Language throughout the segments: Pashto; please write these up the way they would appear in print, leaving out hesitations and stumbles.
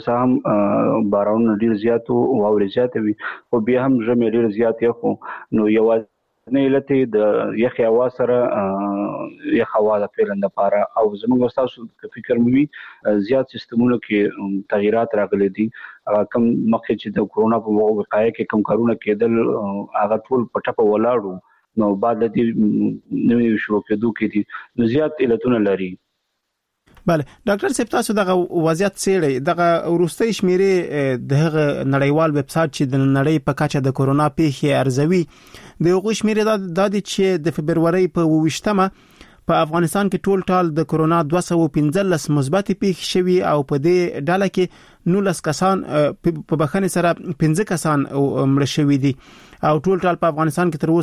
هم باران ډیر زیات او واوري زیات وي او بیا هم ژمي ډیر زیات یخو نو یوازې نه علت د یخ هوا سره یخ هوا د پیلند لپاره او زموږ تاسو فکر موي زیات سیستمونو کې تغیرات راغلي دي کم مخکې چې د کورونا په وقایع کې کم کارونه کېدل هغه ټول په ټپه ولاړو نو بعد د نوې شروع کېدو کې دي نو زیات علتونه لري. بله ډاکټر صاحب تاسو دغه وضعیت څېړئ دغه وروستۍ شمیرې دغه نړیوال ویب سایټ چې د نړۍ په کچه د کورونا پیښې ارزوي د هغوی شمیرې د چې د فبرورۍ په 28مه په افغانستان کې ټول ټال د کورونا 215 مثبت پیښې شوي او په دې ډله کې 19 کسان په بخښنې سره 15 کسان مړه شوي دي او ټول ټال په افغانستان کې تر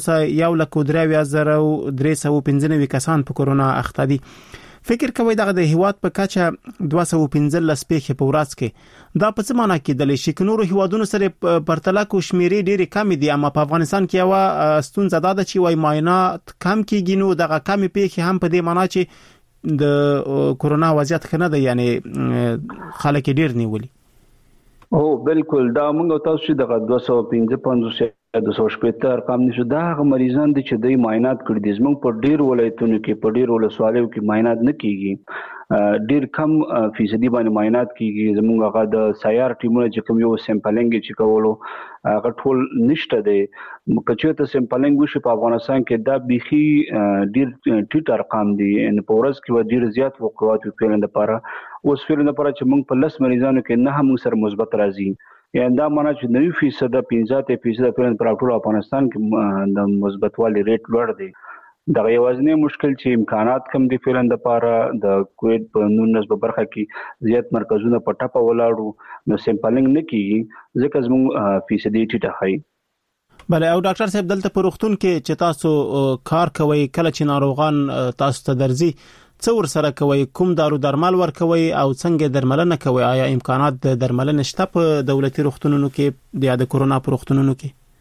اوسه 1,33,395 کسان په کورونا اخته دي. فکر کوي دغه د هیواد په کچه 215 پیښې په ورځ کې دا په څه معنی کېدلی شي چې نورو هیوادونو سره پرتله کو شمیرې ډېرې کم دي اما په افغانستان کې یو ستونزه ده چې وای معاینات کم کېږي نو دغه کم پیښې هم په دې معنی چې د کورونا وضعیت کنه ده یعنی خلک ډېر نیولي. او بالکل دا موږ تاسو چې دغه 215 215 ارقام نشو دا هغه مریضان دي چې د معاینات کړي دي زموږ په ډیر ولایتونو کې په ډیر ولسوالیو کې معاینات نه کیږي ډیر کم فیصدي باندې معاینات کیږي زموږ هغه د سیار ټیمونه چې کوم یو سیمپلینګ چې کولو هغه ټول نشته دي کچې ته سیمپلینګ وشي په افغانستان کې دا بيخي ډیر ټیټ ارقام دي ان په ورځ کې ډیر زیات وقوعات پیلند لپاره اوس پیلند لپاره چې موږ په 10 مریضانو کې نه هم سره مثبت راځي یعنی دا معنی چې 90% 15% پیلند پر ټول افغانستان کې د مثبتوالي ریټ لوړ دی. دا یوازینی مشکل چې امکانات کم دي پیلند لپاره د کووید په 19 په برخه کې زیات مرکزونه په ټاپه ولاړو نو سیمپلینګ نه کیږي ځکه زموږ فیصدي ټیټه هي. بله او ډاکټر صاحب دلته په روغتون کې چې تاسو کار کوي کله چې ناروغان تاسو ته درځي څو ور سره کوي کوم دارو درمل ور کوي او څنګه درملنه کوي آیا امکانات د درملنه شته په دولتي روغتونونو کې د کورونا په روغتونونو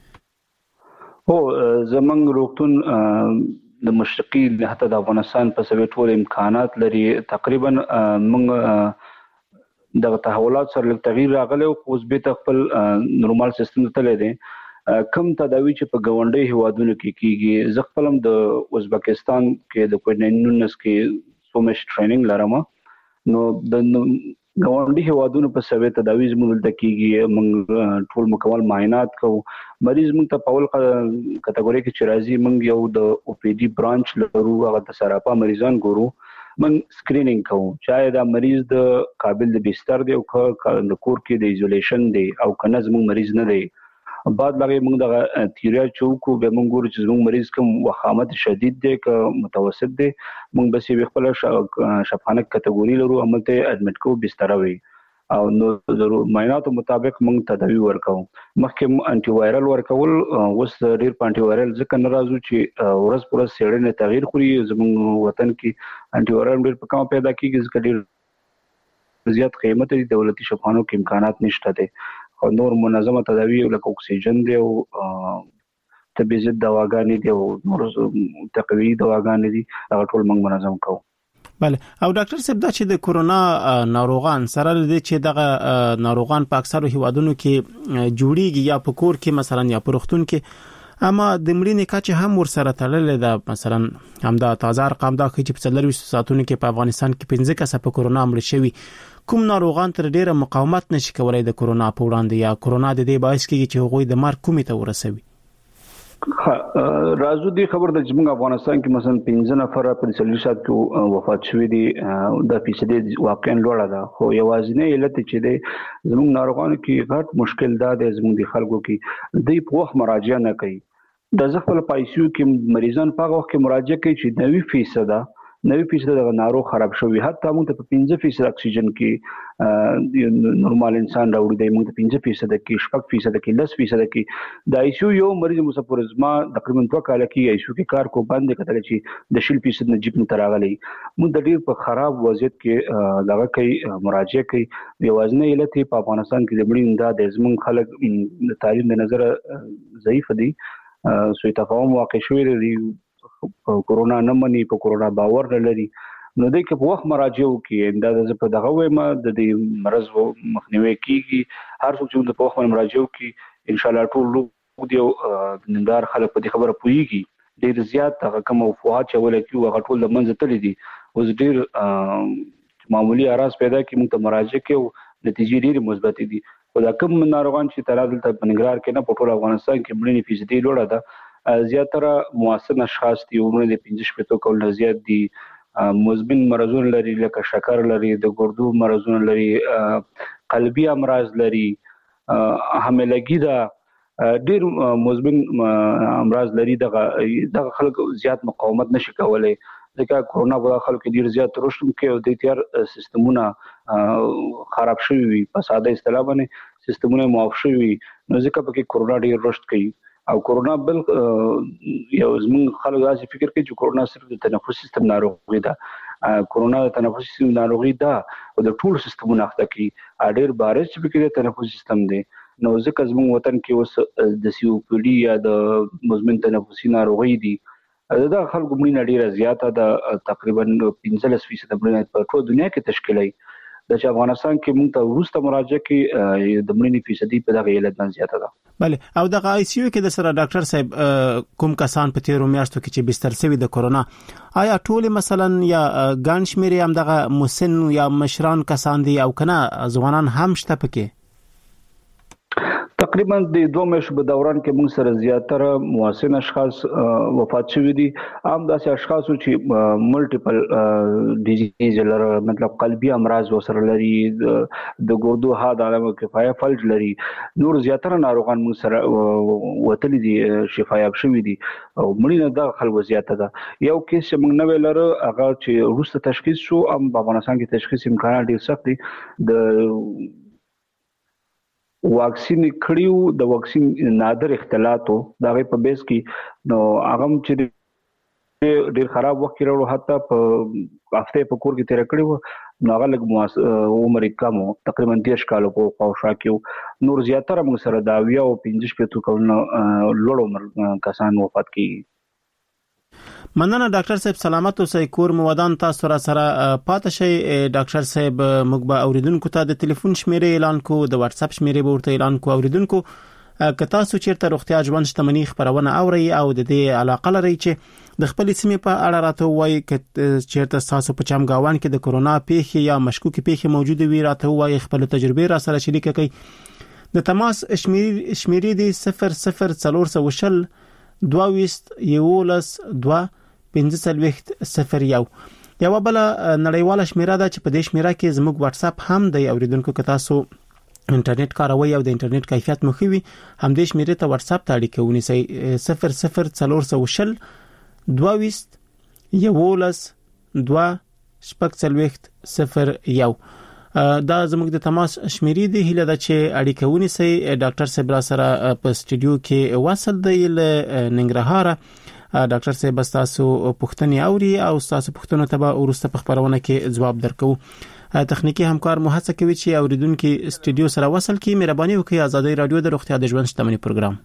کې؟ هو زمونږ روغتون د مشرقي حتی د افغانستان په سوي ټول امکانات لري تقریبا موږ د تحولات سره لږ تغییر راغلی او اوس به خپل نورمال سیستم ته لیدي کم تداوی چې په غونډي هوادونو کې کیږي زه خپلم د ازبکستان کې د کووید 19 کې سومش ټریننګ لرم نو د غونډي هوادونو په سوي تداوی زموږ د کیږي موږ ټول مکمل معاینات کوو مریض موږ ته په اول کټګوري کې چې راځي موږ یو د او پی ډي برانچ لرو هغه د سراپا مریضان ګورو موږ سکرینینګ کوو چې دا مریض د قابل د بستر دی او د کور کې د ایزولیشن دی او کنه زموږ مریض نه دی بعد لغه موږ د تیریا چوکو به موږ ګورو چې زموږ مریض کوم وخامت شدید دی که متوسط دی موږ بس یو خپل شفانه کټګوري لرو عملته اډمټ کو بستر وي او نو ضرور معاینات مطابق موږ تداوی ورکو مخکې انټي وایرل ورکول اوس ډیر انټي وایرل ځکه ناراضو چې ورځ پر ورځ سیړنه تغییر خوري زموږ وطن کې انټي وایرل ډیر په کم پیدا کیږي ځکه ډیر زیات قیمت دي دولتي شفانو کې امکانات نشته دي او نور منظمه تداوی لکه اکسیجن دی او طبي ضد دواګانې دي او نور تقوی دواګانې دي هغه ټول موږ منظم کوو. بله او ډاکټر صاحب دا چې د کورونا ناروغان سره لري چې دغه ناروغان په اکثرو هیوادونو کې جوړیږي یا په کور کې مثلا یا په روغتون کې اما د مړینې کچه هم ور سره تړلې ده مثلا همدا تازه ارقام دا چې په 24 ساعتونو کې په افغانستان کې 15 کسه په کورونا مړ شوي کوم ناروغان تر ډیره مقاومت نشي کولای د کورونا په وړاندې یا کورونا د دې باعث کیږي چې هغوی د مرګ کومې ته ورسوي؟ راځو دې خبر د زموږ افغانستان کې مثلا 15 نفر په 40 ساعت کې وفات شوي دي د فیصدي واقعا لوړه ده خو یوازینی علت چې دی زموږ ناروغانو کې غټ مشکل ده د زموږ د خلکو کې دوی په وخت مراجعه نه کوي د ځخپل پایسیو کې مریضان په وخت کې مراجعه کوي چې 90% د ناروغ خراب شوی حتی موږ ته په 15% اکسیجن کې نورمال انسان راوړي دی موږ ته 15% کې 6% کې 10% کې د آی سی یو مریض مسافرزما تقریبا 2 کال کې آی سی کې کار کو باندې کتل چې د 0% نه جیب نه تراغلي موږ د ډیر په خراب وضعیت کې دغه کوي مراجعه کوي یوازنه علت په افغانستان کې د مړین د زمون خلک د تعلیم د نظر ضعیف دي سوء تفاهم واقع شوی دی کورونا نه مني په کورونا باور نه لري نو د کې په وخت مراجعه وکړي دا په دغه وایم د دې مرز مخنیوي کیږي هر څوک چې په وخت مراجعه وکړي ان شاء الله ټول دی نندار خلک په دې خبره پويږي ډیر زیات هغه کوم افواهات چې ولکه هغه ټول د منځ تللی دي اوس ډیر معمولی اراز پیدا کی موږ ته مراجعه کوي نتیجې ډیر مثبت دي خو دا کوم ناروغان چې ترادل ته بنګرار کې نه په ټول افغانستان کې مړینې فیصدي لوړه ده زیاتره موثر اشخاص دي عمر د 15 کول نه زیات دي مزمن مرزونه لري لکه شکر لري د ګردو مرزونه لري قلبي امراض لري حاملګي دا ډیر مزمن امراض لري دغه خلک زیات مقاومت نشي کولای ځکه کورونا په خلکو ډیر زیات رشد کوي او د تیار سیستمونه خراب شوی وي په ساده اصطلاح باندې سیستمونه معاف شوی وي نو ځکه په کورونا ډیر رشد کوي او کورونا بل یو زمون خلک داسې فکر کوي چې کورونا صرف د تنفسي سیستم ناروغي ده کورونا د تنفسي سیستم ناروغي ده او د ټول سیستمونو اخته کوي ډیر بارز چې فکر د تنفسي سیستم دی نو ځکه زمون وطن کې اوس د سیوپیډي یا د مزمن تنفسي ناروغي دي دا خلکو مړینه ډیره زیاته ده تقریبا 15% مړینه په ټول دنیا کې تشکیلای د افغانستان کې موږ ته وروسته مراجعه کې د مړینې فیصدي په دغه علت باندې زیاته ده بله او دغه آی سی یو کې د سره ډاکټر صاحب کوم کسان په تیرو میاشتو کې چې بستر شوی د کورونا آیا ټول مثلا یا ګڼ شمېر هم دغه مسن یا مشران کسان دي او کنه ځوانان هم شته پکې تقریبا د 2 میاشتو په دوران کې موږ سره زیاتره موثر اشخاص وفات شوي دي عام داسې اشخاص چې ملټیپل ډیزیز لري مطلب قلبي امراض وسره لري د ګردو حاد علامه کفایه فلج لري نور زیاتره ناروغان موږ سره وتلي دي شفایاب شوي دي او مړینه د خلکو زیاته ده یو کیس چې موږ نه ویلره هغه چې وروسته تشخیص شو ام په افغانستان کې تشخیص امکانات ډیر سخت دي د واکسین کړیو د واکسین نادر اختلاطو دا غي په بیس کې نو هغه چې ډیر خراب وخت کېرو حتی په هفته په کور کې تیر کړیو نو هغه لګ عمر کم تقریبا 10 کال په خواوشا کې نور زیاتره موږ سره دا 20 او 15 کولونه لوړ عمر کسان وفات کیږي مننه ډاکټر صاحب سلامت اوسئ کور مو ودان تاسو را سره پاتې شئ ډاکټر صاحب موږ به اوریدونکو ته د ټلیفون شمیرې اعلان کو د واتس اپ شمیرې به ورته اعلان کو اوریدونکو که تاسو چیرته روغتیا ژوند شتمنۍ خبرونه اورئ او د دې علاقه لرئ چې د خپل سیمې په اړه راته وایي چې چیرته تاسو په چمګاوان کې د کورونا پیښې یا مشکوک پیښې موجوده وي راته وایي خپل تجربه را سره شریک کړئ د تماس شمیرې دی 00420 22 2 1501 یو بل نړیواله شمیره ده چې په دې شمیره کې زموږ واتس اپ هم دی اوریدونکو که تاسو انټرنیټ کاروي او د انټرنیټ کیفیت مو خوي هم دې شمیره ته واتس اپ ته اړیکه ونیسئ 00420 22 2 دا زموږ د تماس شمیرې دی هله د چې اړیکه ونیسئ ډاکټر صاحب سره په سټوډیو کې وصل دی له ننګرهار ډاکټر صاحب تاسو پوښتنې اوري او تاسو پوښتنو ته به ورسته په خبرونه کې جواب درکو تخنیکی همکار مو هڅه کوي چې اوریدونکو سټوډیو سره وصل کی مهرباني وکړئ آزادۍ رادیو د روغتیا د ژوند شتمنۍ پروګرام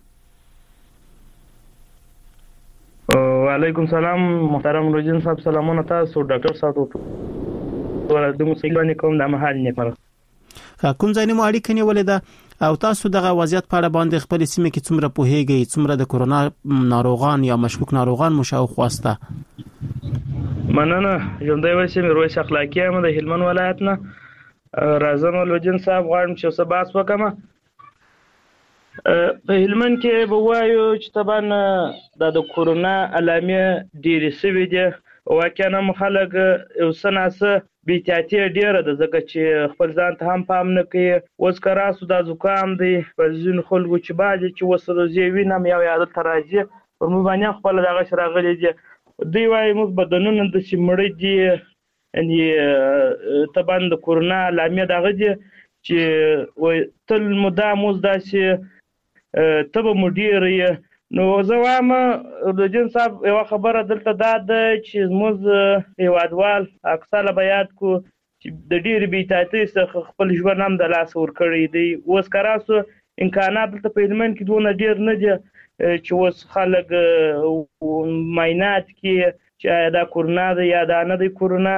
وعلیکم سلام محترم روجین صاحب سلامونه تاسو ډاکټر صاحب ورته موسیقي کوم د مهال نه پر کوم ځای مو اړیکه نیولې ده او تاسو دغه وضعیت په اړه باندې خپل سیمه کې څومره پوهیږئ څومره د کورونا ناروغان یا مشکوک ناروغان مشاو خواسته مننه ژوندۍ وسیم رويس اخلاقی هم د هلمند ولایت نه راځم لوجین صاحب غواړم چې څه بحث وکم په هلمند کې به وایو چې طبعا د کورونا علامې ډېرې سوي دي واقعا هم خلک یو سناسه بیتیاتی ډیره ده ځکه چې خپل ځان ته هم پام نه کوي اوس کراسو د زکام دی په ځین خلکو چې باندې چې وسره زیوینم یو عادت راځي پر مو باندې خپل دغه شراغلي دي دوی وايي موږ بدنونه د سیمړې دي یعنی طبعا د کورونا علامې دغه دي چې وای تل مدام اوس داسې تبه مدیر نو زوام د جن صاحب یو خبره دلته دا چې موږ هیوادوال اکثره بیات کو چې د ډیر بیتاتی څخه خپل ژوند هم د لاس ور کړی دی اوس کراسو امکانات دلته په هلمند کې دونه ډیر نه دي چې اوس خلک ماینات کې چې دا کورونا دی یا دا نه دی کورونا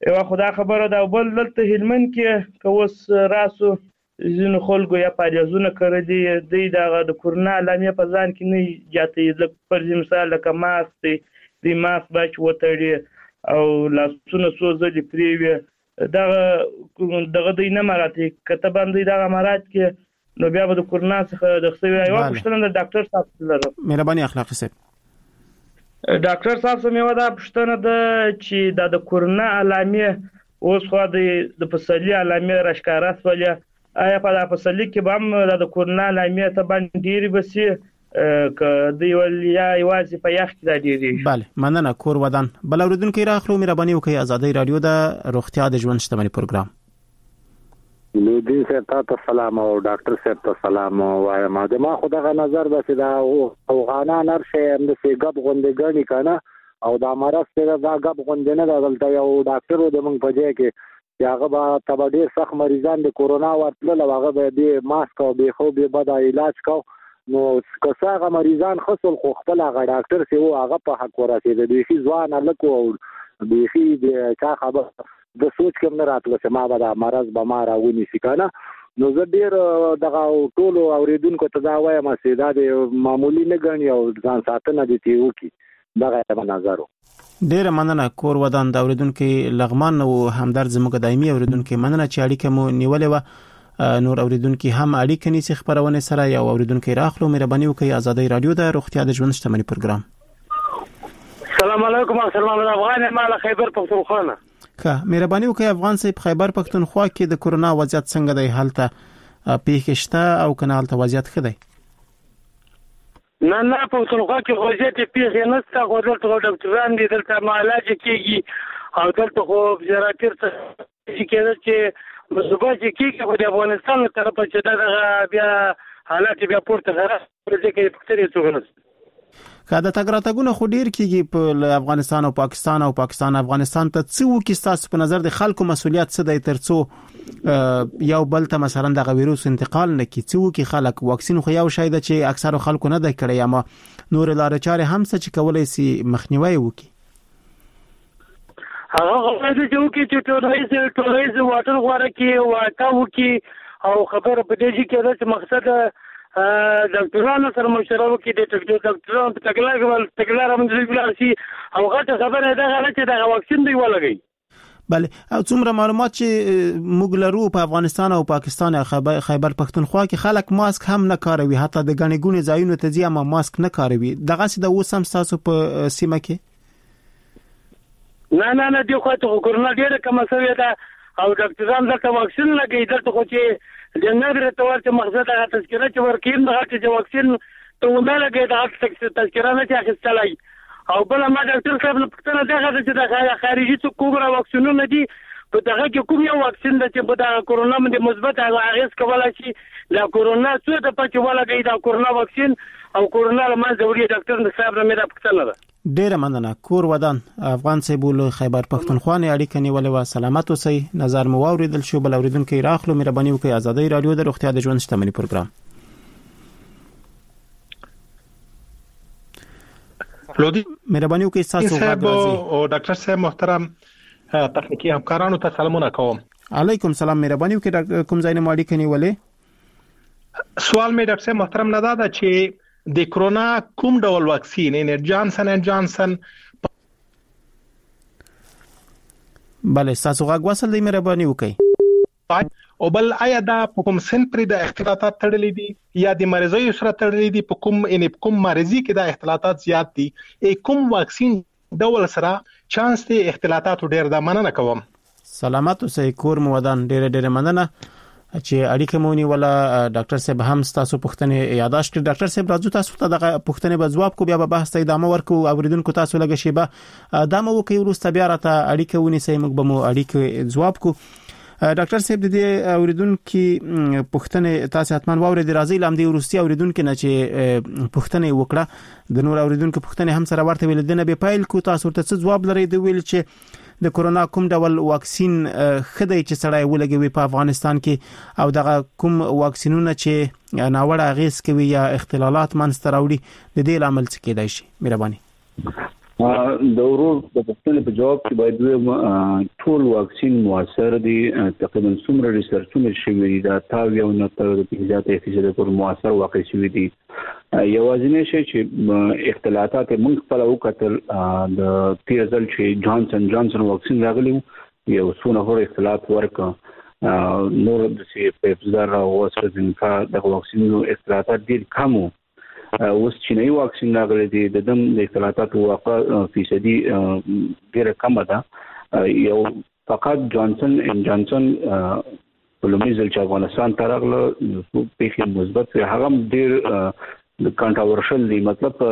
یو خدای خبره دا بل دلته هلمند کې کوس راسو زینو خلکو یا پاریزونه کړی دی د کورونا علامې په ځان کې نه جاتې پر مثال لکه ماسک دی ماسک باچ وتړي او لاسونه سوځلي پریوي دغه دی نه مراته کته باندې دغه مراد کې نو بیا به د کورونا څخه د خصوصي یو پښتنه د ډاکټر صاحب لره مهرباني اخلاقی صاحب ډاکټر صاحب سمې ودا پښتنه د چې د کورونا علامې اوس خو د فصلي علامې راشکاره سولې آیا په فصلي کې به هم د کورونا علامې ته باندې ډېری بسي ک دی ولیا یوازې په یخ کې ډېری bale مننه کور ودان بل اوریدونکو راخلو مهرباني وکړئ آزادۍ رادیو د روغتیا د ژوند شتمنۍ پروګرام لودي صاحب ته سلام او ډاکټر صاحب ته سلام وایم ما خدای نظر بس دا افغانان هرشه هم د غب غوندګانی کنه او دا مرض ته دا غب غوندنه دلته یو ډاکټر د موږ په ځای کې هغه به تبډیر سخت مریضان د کورونا ورتل هغه به ماسک او به خو به بد علاج کو نو کساغه مریضان خصل خو خپل هغه ډاکټر سی او هغه په حق ورسېد د شي ځوان لکو او د شي د چا خبر د سوچ کوم نه راتله چې ما به دا مرض به ما راونی شي کنه نو زه ډیر دغه ټول اوریدونکو ته دا وایم چې دا د معمولی نه غني او ځان ساتنه دي تی وکي دغه په نظر ډیر مننه کور ودان د اوریدونکو لغمان او همدرد زموږ دایمي اوریدونکو مننه چې اړیکه مو نیولې و نور اوریدونکو هم اړیکه نیسي خبرونه سره یو اوریدونکو راخلو مهرباني وکړئ آزادۍ رادیو د روغتیا د ژوند شتمنۍ پروګرام السلام علیکم سلام افغان مال خیبر پختونخوا که مهرباني وکړئ افغان صاحب خیبر پختونخوا کې د کورونا وضعیت څنګه دی حالته پیښشته او کنه حالته وضعیت ښه دی نه پختونخوا کې وضعیت پیښ نه ست غوډل ټول ډاکټران دي دلته معالجه کیږي او دلته خو زراپیر څه کېږي چې مصوبه کیږي د افغانستان طرف چې دا بیا حالات بیا پورته غره ځکه فکتوري څنګه که د تګراتګونه خو ډیر کیږي په افغانستان او پاکستان افغانستان ته څو کې تاسو په نظر د خلکو مسولیت څه دی ترڅو یو بل ته مثلا د ویروس انتقال نه کی څو کې خلک واکسین خو یو شای د چې اکثر خلکو نه د کړی اما نور لارې چارې هم څه چې کولای سي مخنیوي وکړي هغه غواړي چې ټولایز واټر غواړي کې واټاو کې او خبره په دې کې چې مقصد ډاکټرانو سره مشوره وکړي د ډاکټرانو په تګلار باندې ولاړ او غټه خبره ده چې دا واکسین دی ولګي بله او څومره معلومات چې موږ لرو په افغانستان او پاکستان خیبر پختونخوا کې خلک ماسک هم نه کاروي حتی د غني ګونې ځایونو ته ځي اما ماسک نه کاروي دغه څه د اوس هم تاسو په سیمه کې نه دی خو ته کورونا ډیره کومه سوي ده او ډاکټران دلته واکسین لګي دلته خو چې د نظر ته ورته مقصد هغه تذکره چې ورکیم دغه چې واکسین ته ونه لګي دا تذکره نه چې اخیستلای او بل ما ډاکټر صاحب په پښتنه دغه چې د خارجي څو کومه واکسینونه دي په دغه کې کوم یو واکسین د چې په دا کورونا باندې مثبت اغیز کولای شي دا کورونا څه د پچ ولګي دا کورونا واکسین او کورونا لمن ضروري ډاکټر صاحب نه مې دا پښتنه ده ډیر مننه کور ودان افغان صاحب خیبر پختونخوا نه اړیکه نیولې و سلامت اوسئ نظر مو اوریدل شو بل اوریدونکو راخلو مهرباني وکړئ آزادۍ رادیو د روغتیا د ژوند شتمنۍ پروګرام لودي مهرباني وکړئ تاسو غواړئ او ډاکټر صاحب محترم تخنیکی همکارانو ته سلامونه کوم علیکم سلام مهرباني وکړئ کوم ځای نه اړیکه نیولې سوال مې ډاکټر صاحب محترم نه دا چې د کرونا کوم ډول واکسین ان جانسن اند جانسن بله تاسو غواړئ وصل دی مهرباني وکړئ او بل آیا دا په کوم سن پر د اختلاطات تړلې دي یا د مریضۍ سره تړلې دي په کوم مریضي کې د اختلاطات زیات دي کوم واکسین ډول سره چانس دی اختلاطات ډیر د مننه کوم سلامت اوسئ کور مو ودان ډیر مننه چې اړیکه مونږ ولا ډاکټر صاحب هم تاسو پوښتنه یاداشت کړ ډاکټر صاحب راځو تاسو ته د پوښتنه به جواب کو بیا به بحث ته ادامه ورکو اوریدونکو تاسو لګه شیبه ادامه وکي ورسته بیا راته اړیکه ونیسئ موږ به مو اړیکه جواب کو ډاکټر صاحب د دې اوریدونکو پوښتنه تاسو حتمان واورئ راځي لام دی ورستی اوریدونکو نه چې پوښتنه وکړه د نور اوریدونکو پوښتنه هم سره ورته ویل دنه به پایل کو تاسو ته څه جواب لرئ دی ویل چې د کورونا کوم ډول واکسین خدای چې سړی ولګوي په افغانستان کې او دغه کوم واکسینونه چې ناوړه اغیز کوي یا اختلالات منځته راوړي د دې لامل څه کېدای شي مهرباني د ورور د پوښتنې په جواب کې باید ټول واکسین موثر دي. تقریبا څومره ریسرچونه شوي دي دا 99% پر موثر واقع شوي دي. یوازینی شی چې اختلافات موږ خپل وکتل د تیرزل چې جانسن واکسین راغلی یو څونه هور اختلاف ورکا نور د سی پیپزر او واسفزنکا د واکسینونو اختلافات ډیر کم وو. اوس چینایي واکسین راغلی دی د دم د اختلافاتو واقع فیصدي ډیره کم ده. یو فقط جانسن په لومړي ځل چې افغانستان ته راغله په مثبت هغه ډیر کانټروورشل دی. مطلب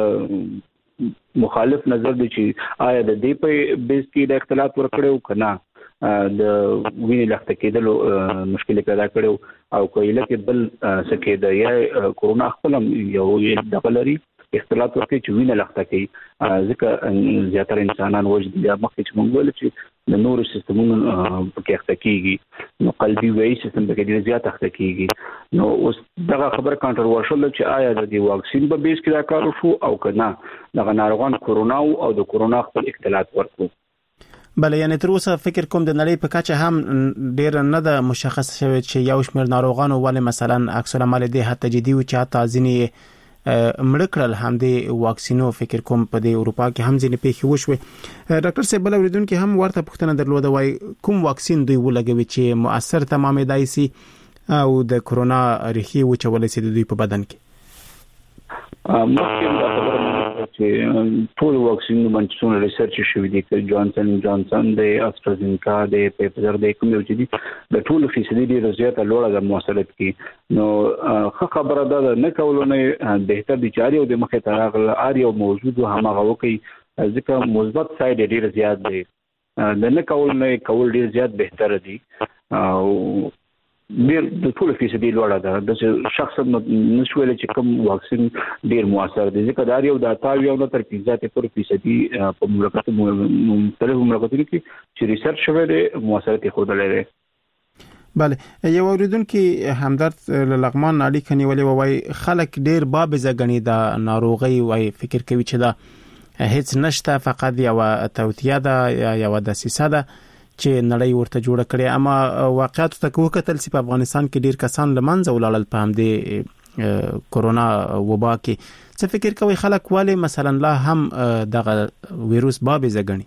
مخالف نظر دی چې آیا د دې په بیس کې د اختلاف ورکړو کنه د وینې لخته کېدلو مشکل پیدا کړو او کویله کې بل سکه د یا کورونا خپل یو د بلري اختلاف ورکړي چې وینې لخته کوي ځکه زیاتره انسانان وجد بیا مخکې چې موږ ول چې د نورو سیستمونو په کې اخته کیږي نو قلبي وایي سیستم په کې ډیر زیات اخته کیږي. نو اوس دغه خبر کانټروورشل چې آیا د دې واکسین په بیس کې دا کار وشو او کنه دغه ناروغان کورونا او د کورونا خپل اختلاط ورکړو. بله یعنی تر اوسه فکر کوم د نړۍ په کچه هم ډیر نه د مشخص شوی چې یو شمېر ناروغانو ولې مثلا عکس العمل دي حتی جدي او چې حتی ځینې مړ کړل هم د واکسینو فکر کوم په د اروپا کې هم ځینې پیښې وشوي. ډاکټر صاحب بل اوریدونکو هم ورته پوښتنه درلوده وای کوم واکسین دوی ولګوي چې مؤثر تمامه دای سي او د کورونا ریښې وچولې سي د دوی په بدن کې. ممکن دا خبره چې ټول واکسینونه باندې څونه ریسرچ شوی دي چې جانسن د استرازینکا د پیپزر د کوم یو چې دي د ټول فیصدي ډیره زیاته لوړه د موثریت کې. نو خبره ده نه کولونه بهتر دي چې او د مخه تراغل اړ یو موجود هغه وکي ځکه مثبت ساید ډیره زیات دی د نه کولونه کول ډیر زیات بهتر دي او ډیر د ټول فیصدي لوړه ده. د شخص نشویل چې کوم واکسین ډیر موثر دي ځکه دا یو د 83% په مملکتو مختلفو مملکتونو کې چې ریسرچ شوی دی موثریت خوده لري. بله یو اوریدونکو همدرد لغمان اړیکه نیولې وای خلک ډیر بابزه غني د ناروغي وای فکر کوي چې دا هیڅ نشته فقط یو توتیه ده یا د سیسه ده چې نړۍ ورته جوړه کړې. اما واقعیت ته وکتل چې په افغانستان کې ډیر کسان لمنځه ولاړل په همدې کورونا وبا کې. څه فکر کوي خلک والے مثلا لا هم دغه وایروس بابزه غني؟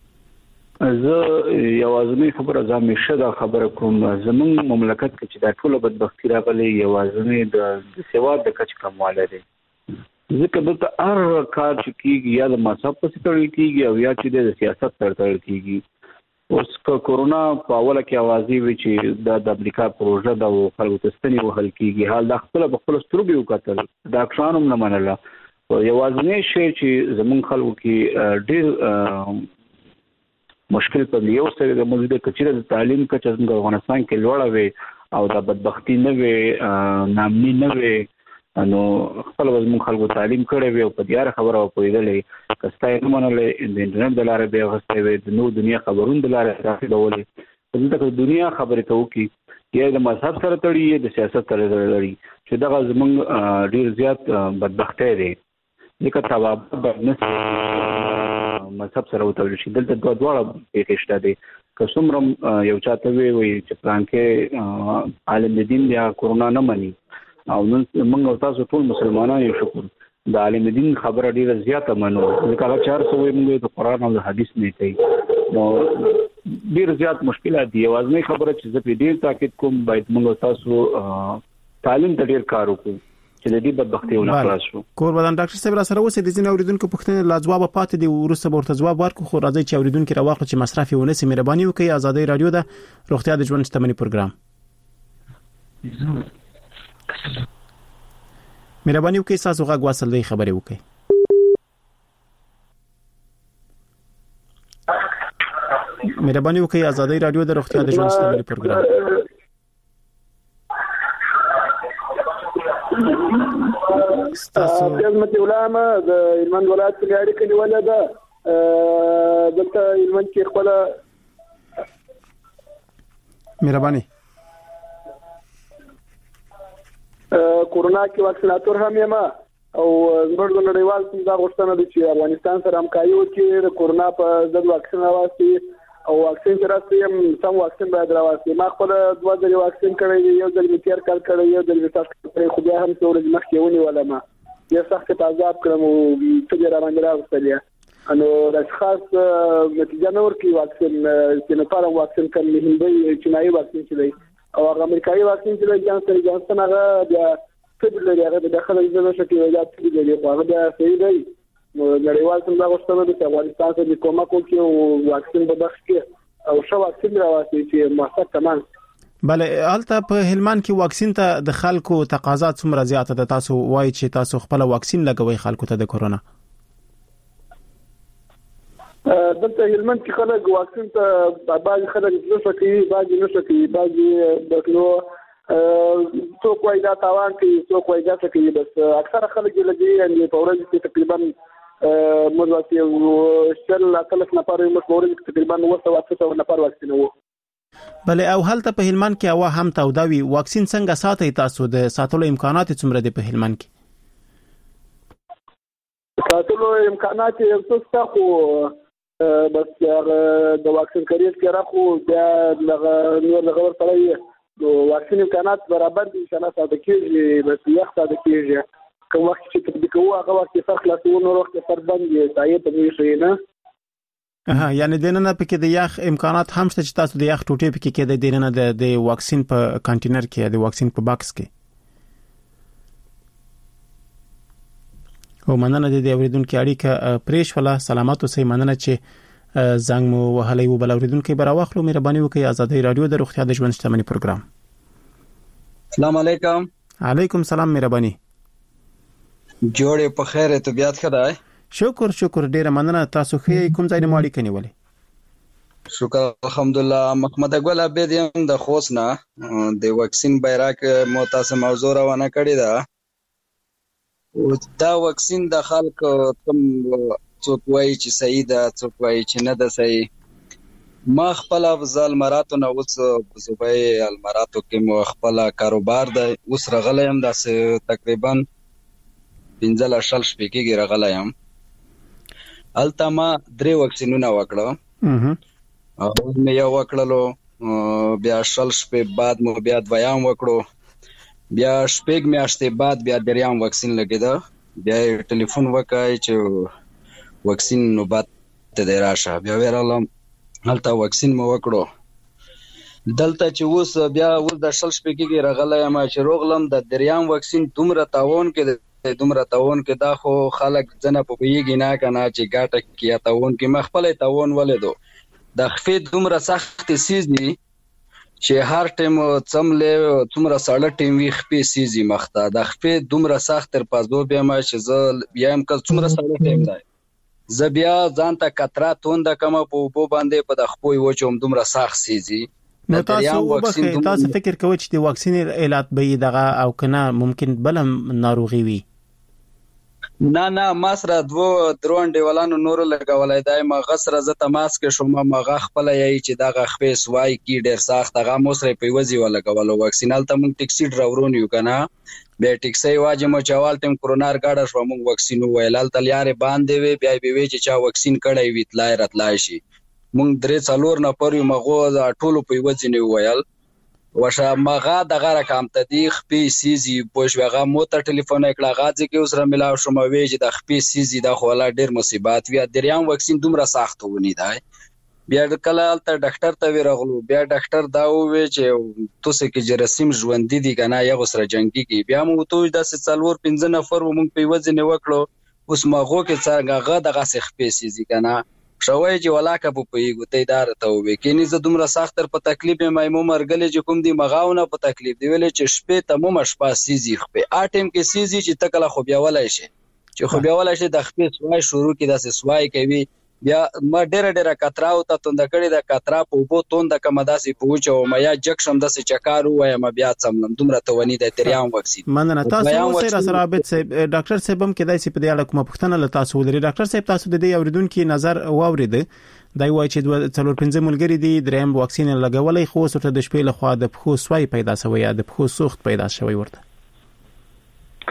زه یوازنی خبره زموږه دا خبره کوم زمون مملکت کې چې دا ټول بدبختی راغلي یوازنی د سواد د کچ کمواله دي ځکه د هر کار چې کیږي یا د مذهب په ستړي کیږي او یا چې د سیاست ترتل کیږي. اوس کورونا په اوله کې اوازې وی چې د امریکا پروژه د خلکو تستنی وهل کیږي حال د خپل سترګې وکتل ډاکټرانو نه منله یوازنی شی چې زمون خلکو کې ډیر مشکل په یو سره د موجوده کچره د تعلیم کچه څنګه افغانستان کې لوړه وي او د بدبختی نه وي نامني نه وي نو خپل زمون خلکو تعلیم کړي وي او په دیاره خبره پوهیدلې کستا یې منلې د انټرنیټ د لارې به غوښتي وي د نو دنیا خبرونه د لارې راځي په دې دنیا خبره ته وکي یا د مذهب سره تړي د سیاست سره تړي چې دا زمون ډیر زیات بدبختی دي ځکه تواب نه مذهب سره وتړي چې دلته دواړه پېښته دي که څومره یو چاته وي چې پلان کې عالم دین یا کورونا نه مني او نن موږ تاسو ټول مسلمانان یو شکر د عالم دین خبره ډیره زیاته منو ځکه هغه 400 موږ د قران او د حدیث نه کوي نو ډیر زیات مشکلات دي وازنه خبره چې زه په ډیر تاکید کوم باید موږ تاسو تعلیم ته ډیر کار وکړو چې د دې بدبختي ونه خلاص شو. قربان ډاکټر صاحب سره اوسې د ځین اوریدونکو پوښتنه لا جواب پاتې دی ورسته ورته جواب ورکړو خو راځي چې اوریدونکو راوخلو چې مصرف یې ونسي مهرباني وکړئ. آزادۍ رادیو د روغتیا د ژوند شتمنۍ پروګرام مهرباني وکړئ تاسو غږ واصل دی خبرې وکړئ. مهرباني وکړئ آزادۍ رادیو د روغتیا د ژوند شتمنۍ پروګرام تاسو خدمت علماء د هلمند ولایت په اړه کې نیولې ده دلته هلمند کې خپل مهرباني کورونا کې واکسیناتور هم یم او زموږ د نړیوال څخه غوښتنه ده چې افغانستان سره همکاري وکړي د کورونا په ضد واکسین راوستي او واکسین چې راځي هم سم واکسین باید راوستي. ما خپل 2000 واکسین کړی دی، یو ځل تیر کال کړی، یو ځل تاسو کړی، خو بیا هم څو ورځې مخکې ونیول ما یو سخت تعذاب کړم او څه را باندې راوستل انو د خاص نتیجه نور کې واکسین چې نه پاره واکسین کړم هندي چینایي واکسین چې دی او امریکایي واکسین چې دی جانسن هغه بیا څه لري هغه د داخله ځنه شکل ویل څه دی هغه دا صحیح دی. نو نړیوال څنګه غوښتنه ده چې افغانستان ته کومک وکړي او واکسین به بخښ کړي او شو واکسین راوړي چې موثق تمام. بله هلته په هلمند کې واکسین ته د خلکو تقاضا څومره زیاته ده؟ تاسو وایي چې تاسو خپل واکسین لګوي خلکو ته د کورونا. دلته هلمند کې خلک واکسین ته بعض خلک نشو کوي، بعض نشو کوي، بعض دغلو څوک وایي دا تاوان کوي، څوک وایي دا څه کوي. بس اکثره خلک یې لګي یعنی په ورځ کې تقریبا موږ واکسین شل اتلس نفر موږ په ورځ کې تقریبا 200 نفر واکسین وو. بله او هلته په هلمند کې هوا هم تودوي، واکسین څنګه ساتي تاسو؟ د ساتلو امکانات څومره دي په هلمند کې؟ ساتلو امکانات یو څه خو بس د واکسین کریز کې راخو بیا نور لغور سره نو واکسین امکانات برابر دي، انشاءالله ساده کېږي، بس یخ ساده کېږي. کوم وخت چې تطبیق کوو هغه وخت فرق خلاصو، نور وخت فرق باندې ځای ته ویشي نه. یعنی دنه پکې د یخ امکانات هم شته چې تاسو د یخ ټوټې پکې کې د دنه د واکسین په کانټینر کې د واکسین په باکس کې. او مننه د اوریدونکو اړیکه پریش ولا سلامات اوسئ. مننه چې زنګ مو وهلې و بل اوریدونکو براواخلو. مهرباني وکړئ آزادۍ رادیو د روغتیا د ژوند شتمنۍ پروګرام. السلام علیکم. علیکم السلام. مهرباني. جوړې په خیر طبيعت خدای. شکر ډیره مننه. تاسو خې کوم ځای نه ماړی کني ولې؟ شکر الحمدلله. محمد اقبال عبید یم د خوست نه. د واکسین بیرک مو تاسو موضوع راونه کړی دا. دا واکسین د خلکو تم څوک وایي چې صحیح ده، څوک وایي چې نه ده صحیح. ما خپل افضل مراتو نه اوس زوبای المراتو کې مو خپل کاروبار ده. اوس رغلی هم داسې تقریبا 15 شپې کې رغلی هم. هلته ما 3 واکسینونه وکړه او مې یو وکړلو، بیا 6 شپې بعد مو بیا دویم وکړو، بیا 6 میاشتې بعد بیا دریم واکسین لګیده. بیا ټلیفون وکړای چې واکسین نوبت ته راشه. بیا ورالم هلته واکسین مو وکړو. دلته چې اوس بیا د 6 شپې کې رغلی ما چې روغلم د دریم واکسین دومره تاوان کې دا خو خلک ځنه په پیږي نه کنه چې ګاټه کې تاوان کې مخبل تاوان ولیدو. د خفې دومره سخت سیزي چې هر ټیم څملې څومره ساړه ټیم وي خفې سیزي مخته. د خفې دومره سخت تر پازو بیا ما چې زه بیا هم کله څومره ساړه ټیم دی زه بیا ځان ته کتره توند کوم په اوبو باندې په د خپوی وچوم دومره سخت سیزي. نو تاسو فکر کوئ چې د واکسین علت به دغه او کنه ممکن بل ناروغي وي؟ نه ما سره 2 انډیوالانو نور لګولای دی. ما غسر ز تماس کې شوم، ما غ خپل یی چې دغه خپې سوای کی ډیر سخت هغه مو سره په وځي ولګولو. واکسینال ته مونږ ټیکسي ډراورون یو کنه به ټیکسي واجب مو چوال ټیم کورونار گاډه شو مونږ واکسین ویلال تلیارې باندې وی بیا به وی چې چا واکسین کړی وی تلای راتلای شي. مونږ 3 نفر یو مغو ټولو په وځي نه ویل وشه مغه دغه رقم تدیخ پی سیزي بوشوغه مو ته ټلیفون کړه غاځي کې اوسره ملاو شوم وی چې د خپې سیزي د خوله ډیر مصیبات وی دریم واکسین دومره سخت ونی دی. بیا کله ته ډاکټر ته ورغلو، بیا ډاکټر دا وی چې تاسو کې جرثیم ژوند دي کنه یا غسر جنگي کې. بیا مو ته د 4-5 نفر مونږ په وځ نه وکړو. اوس مغو کې څنګه غا دغه خپې سیزي کنه شوی چې ولاکه په پیګو ته اداره ته وې کینی زه دومره سخت پر تکلیف مې مرګلې چې کوم دی مغاونه په تکلیف دی ویل چې شپې ته مو مشپا سیزي خپې اټم کې سیزي چې تکله خو بیا ولای شي چې خو بیا ولای شي د خپې سوای شروع کې داسې سوای کوي. بیا ما ډېر کترا او ته توند کړي د کترا په بو توند کما داسې پوچو ما یا جکشم داسې چکارو وای ما بیا څملم دومره ته ونی د تریام واکسین. مننه تاسو سره رابط صاحب ډاکټر صاحب هم کېدای شي په دې اړه کومه پوښتنه له تاسو ولري. ډاکټر صاحب تاسو د دې اوریدونکو نظر واورید دا وایي چې 4-5 ملګری دي دریم واکسین لګولای خو سره د شپې له خوا د پخو سوای پیدا شوی یا د پخو سوخت پیدا شوی ورته.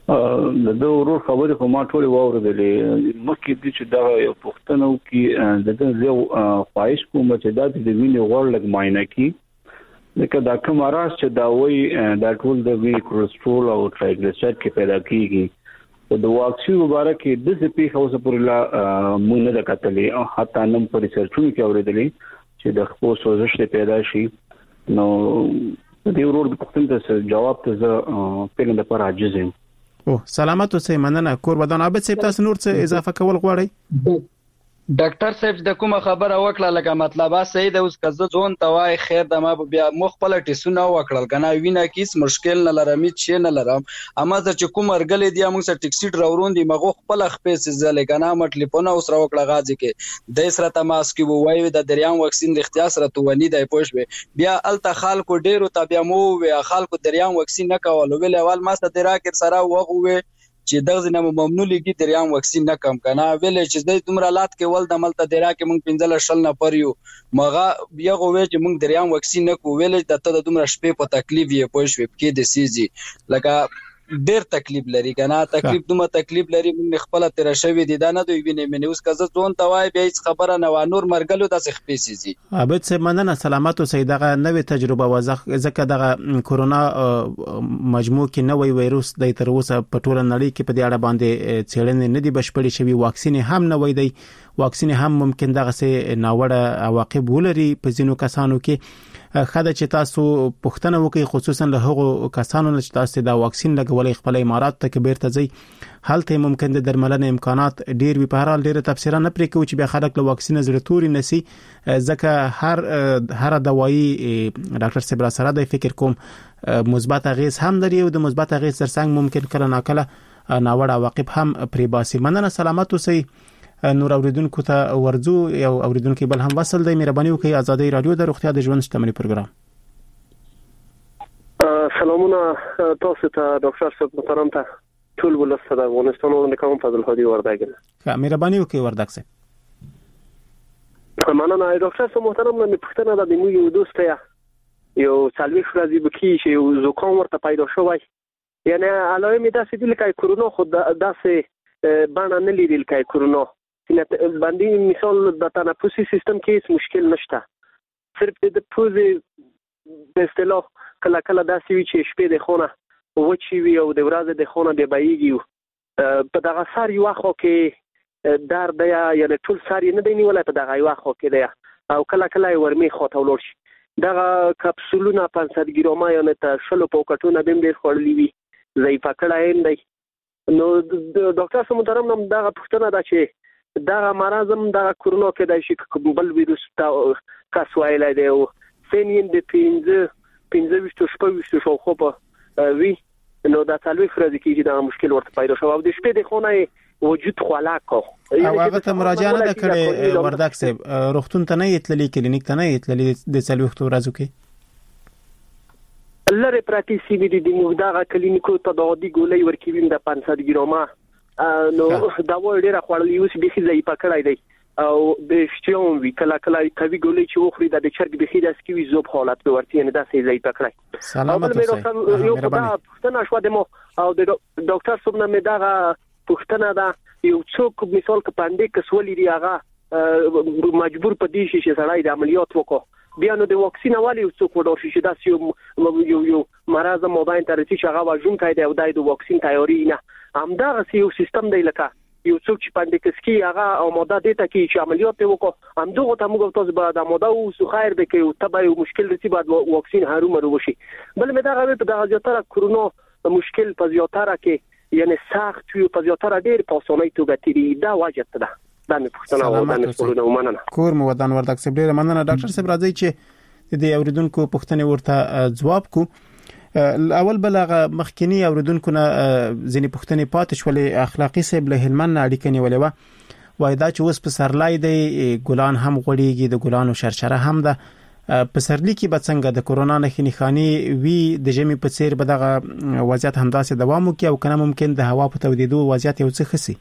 د ورور خبرې په ما ټول واوریدلې مکه دي چې دا یو پښتنو کې د یو خواهش کوم چې دا د وینې غوړ لګ معاینه کی لکه دا کوم راز چې دا وایي دا ټول د وینې کولېسترول او ټرایګلیسراید کې پیدا کیږي د واکسین مبارک د دې په اوسه پر لا مونږ نه کتلې او حتی نن په ریسرچونو کې اوریدلې چې د خپل سوزش پیدا شي نو د ورور د پښتون ته جواب ته زه په لنډه پر عاجز یم. سلامت اوسئ مننه. کور ودان عابد صاحب تاسو نور څه اضافه کول غواړئ؟ ډاکټر صاحب د کومه خبره وکړه لکه مطلبه صحیح ده. اوس کزه ځون توای خیر د ما بیا مخ خپل ټیسونه وکړل کنه وینا کیس مشکل نه لرم چې نه لرم اما چې کوم ارګلې دی موږ سره ټیکسټ راورون دی مغه خپل خپې سزل کنه ما ټلیفون اوس را وکړه غازي کې د سره تماس کې وایي د دریان واکسین د اختیار سره تو ونی دی پوښوي بیا الته خلکو ډیرو تابع مو وی خلکو دریان واکسین نه کول ویل اول ما ستې راکر سره وغوي چې دغه نه ممنوع لګي دریان واکسین نه کم کنه ویل چې د تمره لات کې ول د ملته درا کې مونږ 15 شل نه پریو مغه یو وی چې مونږ دریان واکسین نه کو ویل د ته د تمره شپې په تکلیف یې پوښوي کې د سیزي لکه ډیر تکلیف لري کنه تکلیف دومره تکلیف لري مونږ خپل تر شوی دي دا نه دوی ویني مې اوس کزه ځون توای به هیڅ خبره نه و نور مرګلو د سخپې سیزي. عابد صاحب مننه سلامت اوسئ. دغه نوې تجربه وځه ځکه دغه کورونا مجموع کې نوې وایروس د تر اوسه په ټوله نړۍ کې په دې اړه باندې څېړنې نه دي بشپړې شوی واکسین هم نه وای دی واکسین هم ممکن دغه سه ناوړه عواقب ولري په ځینو کسانو کې خاله چې تاسو پښتنه وکي خصوصا له هغو کسانو چې تاسو دا واکسین لګولې خپل امارات ته کې بیرته ځي حالته ممکن د درملنې امکانات ډیر وي په هر حال ډیر تفسیرا نه پرې کوي چې به خلک له واکسین زړه نسی ځکه هر دوايي ډاکټر صبر سره د فکر کوم مثبت اغیز هم لري او د مثبت اغیز ترڅنګ ممکن کله ناکله ناوړه عواقب هم پرې باسي. مننه سلامت اوسئ. نور اوریدونکو ته ورځو یو اوریدونکو بل هم وصل دی مهرباني وکړئ ازادي رادیو د روغتیا د ژوند شتمنۍ پروګرام. سلامونه تاسو ته ډاکټر صاحب محترم ته ټول ولسته د افغانستان د کوم فضل هدي ورداګل. مهرباني وکړئ ورداګ صاحب. مننه ډاکټر صاحب محترم مې پښتنه د موږ یو دوست یو څلوي فرازي بکی چې یو زکام ورته پیدا شوی یعنی علامه می داسې دي لکه کورونا خود داسې باندې نه لیدل کې کورونا باندې مثال د تنفسي سیستم کې هیڅ مشکل نشته صرف د پوزې د اصطلاح کله کله داسې وي چې شپې د خونه وچی وي او د ورځې د خونه به بایږي په دغه سار یو خو کې درد یا د ټول ساری نه دی نیولای په دغه یو خو کې دی او کله کله ورمي خاطر ولور شي دغه کپسولونه 500 ګرامه یا نه ته شلو پوکټونه بیم ډیر خورلی وي ضعیف کړه دی نو ډاکټر سم محترم نم دغه پښتنه دا چې دغه مرزم دغه کورونا کې د شي بل ویروس تا کاسوایل دی او سینین د 15 شپږ شو خو په وی نو دا څلوي فرض کې دا مشکل ورته پیدا شو او د شپې د خونه وجود خلاقو او هغه ته مراجعه نه کړې ورداک صاحب روغتون ته نه یتللی کلینیک ته نه یتللی د څلوي ورځو کې لره پراتی سی بی ډی موږ دا کلینیکو ته د عادي ګولۍ ورکویم د 500 ګرامه نو دا وړ ډیره خړلې اوس به خې ځای پکړای دی او د شتون وی کله کله کوي ګولۍ چې وخوري د چرګ به خې داس کې وی زوب حالت به ورته نه داسې ځای پکړای. سلامت اوسئ. یو پښتنه شو دمو او د ډاکټر صاحب نه مې دا پښتنه دا یو څوک مثال ک پاندې کسولې دی هغه مجبور پدې شي چې سړی د عملیات وکړي بیا نو د واکسین والی څوک ودور شي دا یو مرز موبایل ترڅی چې هغه واجون کړي او د واکسین تیاری نه همدغه یو سیستم دی لکه یو څوک چې پاندې کسکی هغه او ماده دته کې چې عملیات وکړي همدغه ته موږ تاسو به د ماده او سو خیر به کې او تبه یو مشکل رسی بعد واکسین هرومرو وشي بل مې دا غوې په دغه زیاتره کورونا مشکل په زیاتره کې یعنی سخت یو په زیاتره ډیر په اسانۍ توګه تیری دا واجب ده دا مې پښتنه او دا مې سپورونه ومننه. کور مو ودان ورداک صاحب ډیر مننه ډاکټر صاحب راځي چې د اوریدونکو پښتنه ورته جواب کو اول بلغه مخکنی اوریدونکو نه ځینې پښتنې پاتې شولې اخلاقی صاحب له هلمند اړیکه نیولې و وای دا چې اوس په سرلای دی ګلان هم غوړیږي د ګلانو شرشره هم ده په سرلی کې به څنګه د کورونا نه خني وی د جمی په څیر به دغه وضعیت همداسې دوام وکړي او کنه ممکن د هوا په تودیدو وضعیت یو څه خسي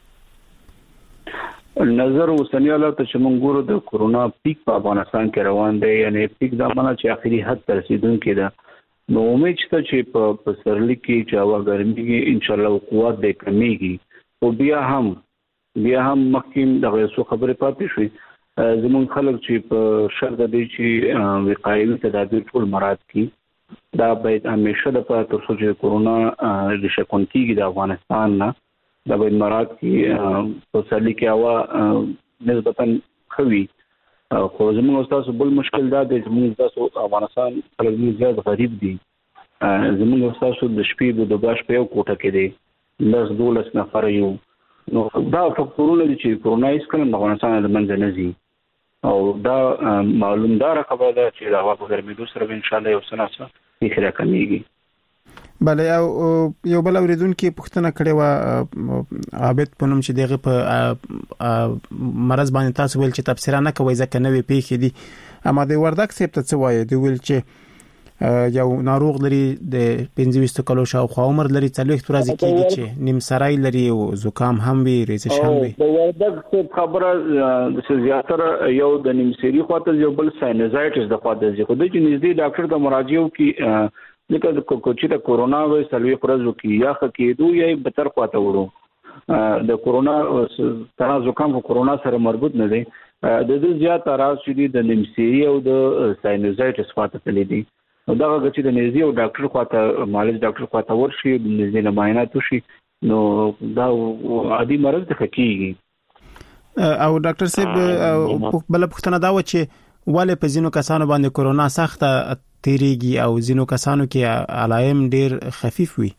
نظر اوسنی حالات چې موږ ګورو د کورونا پیک په افغانستان کې روان دی یعنی پیک دا معنی چې اخري حد ته رسیدونکې ده نو امید شته چې په سرلی کې چې هوا ګرمي کې ان شاء الله قوت به کمیږي او بیا هم مخکې دغه څه خبره پاتې شوې زمون خلک چې په شرط دي چې وقایوي تدابیر ټول مراعات کړي دا باید همیشه د پاتې تر څو چې کورونا ریشه کونکي د افغانستان نه دا باید مراعات کړي په سرلی کې هوا نسبتاً خوي خو زموږ تاسو بل مشکل دا دی زموږ تاسو افغانستان خلک زیات غریب دي زموږ تاسو د شپې د باش په یو کوټه کې دي 10-12 نفر یو نو دا فکتورونه دي چې کورونا هیڅ کله افغانستان د منځ نه ځي او دا معلومدار خبره ده چې دا په ګرمېدو سره ان شاء الله یو سناسه یې کمیږي. بله یو بل اوریدونکو پوښتنه کړې و عابد پونم چې دغه په مرز باندې تاسو ویل چې تفسیر نه کوي ځکه نوې پیښې دي اما د وردګ سیب ته څه وایي دی ویل چې یو ناروغ لري د 25 کلو شاوخوا عمر لري 40 ورځې کېږي چې نیم سرای لري او زکام هم وي ریزش هم وي. د وردګ سیب خبره د زیاتره یو د نیم سری خواته یو بل ساینوزایټس د خواته ځي خو د نږدې ډاکټر د مراجعو کې لکه د کوچی د کورونا وې سلوي پرځو کې یا خکېدو یا بتر خواته وړو د کورونا تر زکام او کورونا سره مربوط نه دي د دې زیات راز چې د نیمسيري او د ساینوزایټس خواته تللی دي دا هغه چې د نږدې او ډاکټر خواته مالج ډاکټر خواته ورشي د نږدې معاینات وشي نو دا عادي مرض ته کیږي. او ډاکټر صاحب بل پوښتنه دا و چې ولې په ځینو کسانو باندې کورونا سخته تیریږي او ځینو کسانو کې علائم ډیر خفیف وي؟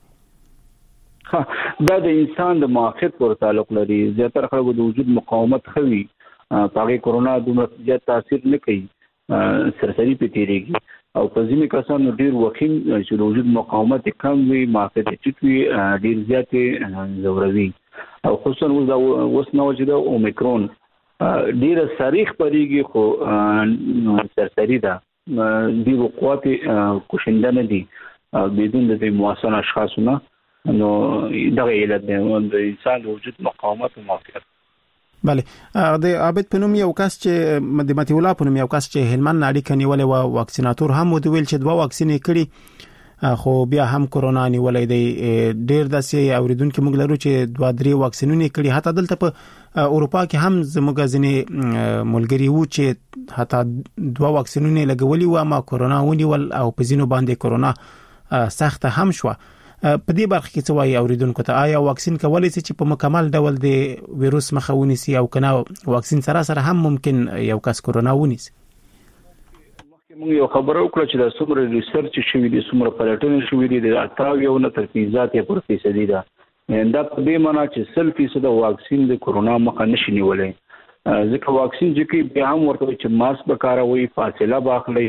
دا د انسان د معافیت پورې تعلق لري. زیاتره خلکو د وجود مقاومت خوي پاګه کورونا دومره زیات تاثیر نه کوي سرسری په تیریږي او په ځینو کسانو ډیر وخیم چې د وجود مقاومت کم وي معافیت ټیټ وي ډیر زیات زوروي او خصوصا اوس نو چې د اومیکرون ډیر صریح پریږي خو سرسری ده دی قوت کوشنده نه دي بدون د موثر اشخاصونه نو دغه علت ده د انسان وجود مقاومت او معافیت. بله د عابد پنوم یو کس چې د متي الله پنوم یو کس چې هلمند اړیکه نیولې و واکسیناتور هم ویل چې 2 واکسین کړي خو بیا هم کورونا نیولې دی ډیر داسې اوریدونکو موږ لرو چې 2-3 واکسینونه کړي حتی دلته په اروپا کې هم زموږ ځینې ملګری وو چې حتی 2 واکسینونه لګولي و ما کورونا ونیول او په ځینو باندې کورونا سخت هم شو. په دې برخه کې څه وایي اوریدونکو ته آیا واکسین کولای شي چې په مکمل ډول د وایروس مخه ونیسي او کنه واکسین سره هم ممکن یو کس کورونا ونیسي؟ موږ یو خبره وکړه چې د څومره ریسرچ شوی دي څومره پلټنې شوی دي د 98% ده دا په دې معنی چې 100% واکسین د کورونا مخه نشي نیولای ځکه واکسین چې به هم ورته چې ماسک به کاروي فاصله باخلي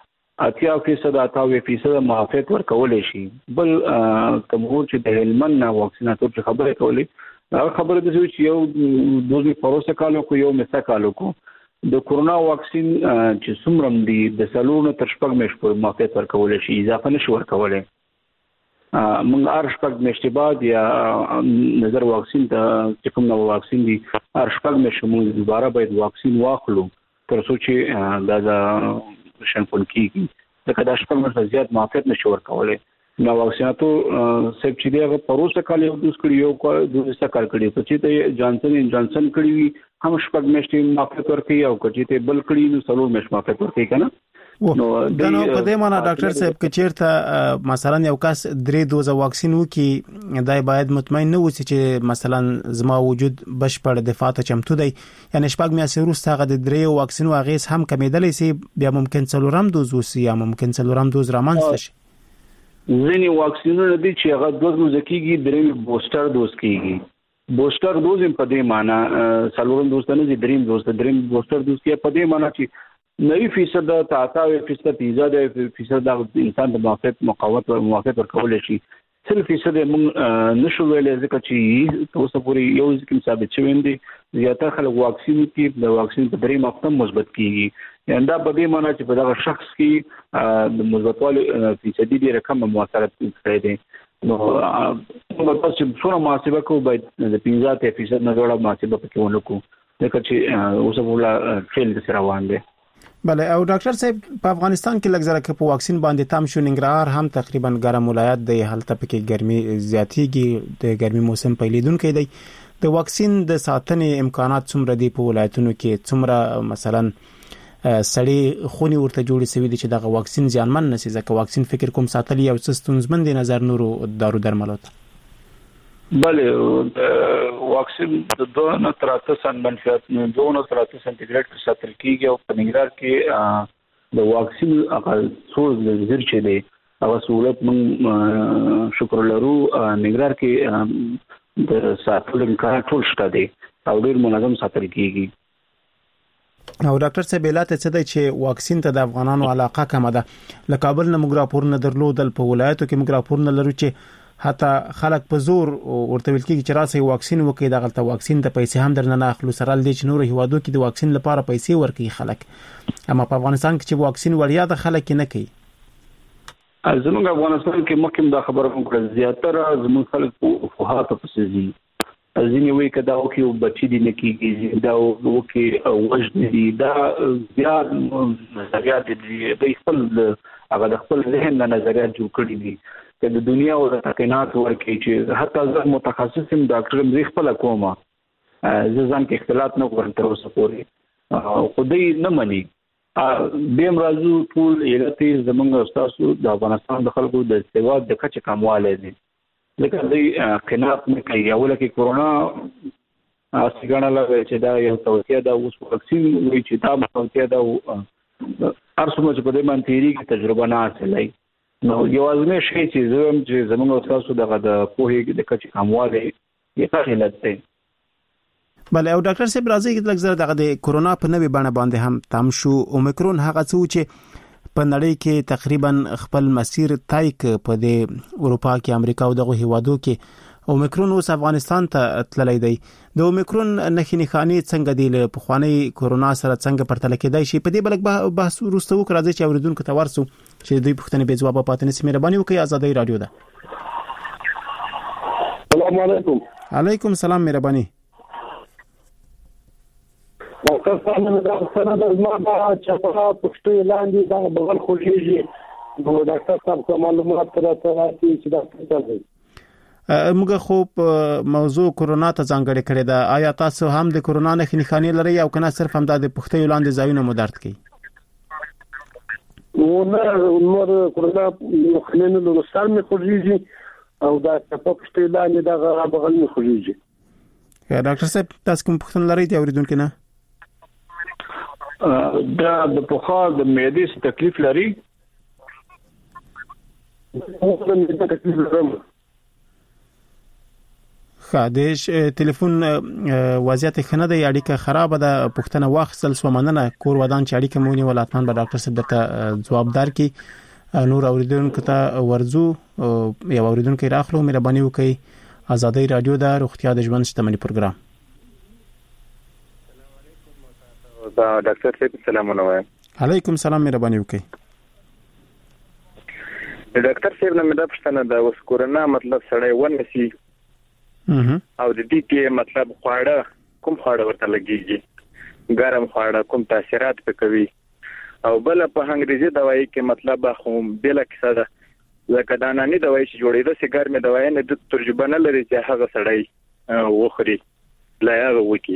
80% معافیت ورکولای شي. بل کومور چې د هلمند نه واکسیناتور چې خبره کوي هغه خبره د چې یو دوزي پروسه کالو کو یو مسا کالو کو د کورونا واکسین چې څومره دی د سلونه تر شپږ میاشتې پورې معافیت ورکولای شي اضافه نشي ورکولای. موږ ارشپږ میاشتې بعد یا نظر واکسین ته چې کوم نو واکسین دی ارشپږ میاشتې موږ دوباره باید واکسین واخلو تر څو چې دا شنفون کیږي ځکه دا شپږ میاشتې زیات معافیت نشي ورکولای. نو واکسیناتور سب چې دغه پروسه کال یو دوس کړی یو کو دوسه کال کړی په چې ته جانسن کړی وي هم شپږ میاشتې معافیت ورکړي او کچې ته بل کړی نو څلور میاشتې معافیت ورکړي کنه. نو په دې معنی ډاکټر صاحب کې چیرته مثلا یو کس 3 دوزه واکسین وکي دای باید مطمئن نه وسی چې مثلا زما وجود بشپړ دفاع ته چمتو دی یعنی شپږ میاشتې وروسته هغه د 3 واکسین واغیس هم کمیدلی سي بیا ممکن څلورم دوز وسی یا ممکن څلورم دوز رامنځته شي. ځینې واکسینونه دي چې هغه 2 دوز کېږي درې بوستر دوز کېږي. بوستر دوز په دې معنی څلورم دوز نه دي دریم دوز بوستر دوز کې په دې معنی چې 90% د 83% د انسان د معافیت ورکول شي 100% موږ نشو ویلای ځکه چې اوسه پوری یو ځکه ثابت شوی دی زیاتره خلک واکسین کې د واکسین په درې مفهوم مثبت کیږي یعنی دا په دې معنی چې په دغه شخص کې د مثبتوالي فیصدي ډیره کم مؤثرت کوي دي. نو موږ تاسو څومره محاسبه کوو باید د 15% نه ډول محاسبه پکې ونکو ځکه چې اوسه ولا فیل د روان دي. بله او ډاکټر صاحب په افغانستان کې لږ زره په واکسین باندې تام شو ننګرهار هم تقریبا ګرم ولایت دی هلته پکې ګرمي زیاتېږي د ګرمي موسم پیلیدونکو دی د واکسین د ساتنې امکانات څومره دي په ولایتونو کې څومره مثلا سړی خونی ورته جوړې سوي دي چې دغه واکسین ځانمن نشي ځکه واکسین فکر کوم ساتلی او ستونزمن دي نظر نورو دارو درملو ته بله واکسین د 2.3 منفیات 2.3 سنټیګریډ کې ساتل کیږي او په ننګرهار کې د واکسین اقل څو زر چې دی هغه سہولت موږ شکر لرو ننګرهار کې د ساتل امکان ټول شته دی او ډیر منظم ساتل کیږي او ډاکټر صاحب الاته څه دی چې واکسین ته د افغانانو علاقه کمه ده له کابل نه موږ راپور نه درلودل په ولایتو کې موږ راپور نه لرو چې حتی خلک په زور ورته ویل کېږي چې راسي واکسین وکړي دغه واکسین ته پیسې هم درنه اخلو سره لدی چې نور هیوادو کې د واکسین لپاره پیسې ورکړي خلک اما په افغانستان کې چې واکسین وړیا د خلک نه کوي زموږ افغانستان کې مخکې دا خبره کوم زیاتره زموږ خلک په هاته پسې دي ځینې وایي کدا او کې بچی دي نه کېږي دا او کې وجد دي دا زیات نظریات دي د خپل هغه د خپل ذهن نه نظریات جوړ کړی دي که د دنیا او د تقینات ورکې چې حتی زه متخصص یم ډاکټر مزي خپل کومه زه ځان کې اختلاط نه کوم تر اوسه پورې خدای نه مني به مرزو ټول علت زمونږ استادو د افغانستان د خلکو د استواد د کچ کمواله دي لکه دوی قناعت نه کوي اوله کې کورونا اسګانا لږ چې دا یو توصیه ده اوس واکسین وی چې دا توصیه ده ارسمه چې په دې باندې تیری تجربه نه حاصلای نو یوازینی شی چې زموږ استادو دغه د پوهې د کچ کمواله یې علت دی بله او ډاکټر صاحب راځي چې لږ زره دغه د کورونا په نوې بڼه باندې هم تام شو اومیکرون هغه څه چې په نړۍ کې تقریبا خپل مسیر طی ک په د اروپا کې امریکا او دغه هیوادو کې اومیکرون اوس افغانستان ته تللی دی د اومیکرون نښې نښانې څنګه دي له پخوانی کورونا سره څنګه پرتله کېدای شي په دې بلک بحث وروسته وکړو راځي چې اوریدونکو ته ورسو چې دوی پوښتنې به ځواب پاتې نشي مهرباني وکړئ ازادي رادیو ده السلام علیکم علیکم السلام مهرباني ډاکټر صاحب دا څنګه د ما چې په پښتو لاندې دا بغل خوږیږي نو ډاکټر صاحب کوم معلومات راځي چې دا څه دی موږ خو موضوع کورونا ته ځانګړې کړې ده آیا تاسو هم د کورونا نښې لرئ او کنه صرف هم د پښتو لاندې ځایونه مو درد کوي نور کورونا نښې له سر مې خوږیږي او دا په پښتو لاندې دا بغل مې خوږیږي ډاکټر صاحب تاسو کوم پوښتنه لرئ د اوریدونکو نه دا د پخوا د معدې تکلیف لري خادش ټلیفون وضعیت خنه د اړیکه خراب ده پښتنه واخصل سومننه کور ودان چې اړیکه مونږ ولاتمان به ډاکټر صاحب ته جوابدار کی نور اوریدونکو ته ورزو یو اوریدونکو راخلو مهرباني وکړئ ازادي رادیو د روغتیا د ژوند شتمنۍ پروګرام دا ډاکټر صاحب سلام علیکم علیکم السلام مهرباني وکړئ ډاکټر صاحب نن مې د پښتنه د اوس کورونا مطلب سړی ونسی او د دې کې مطلب خواړه کوم خواړه ورته لګيږي ګرم خواړه کوم تاثیرات کوي او بل په انګریزي دوايي کې مطلب خو بل کیسه ده لکه دا ناني دوايي چې جوړېده سي ګرمه دوايي نه د ترجمه نه لري چې هغه سړی وخوري لا هغه وکی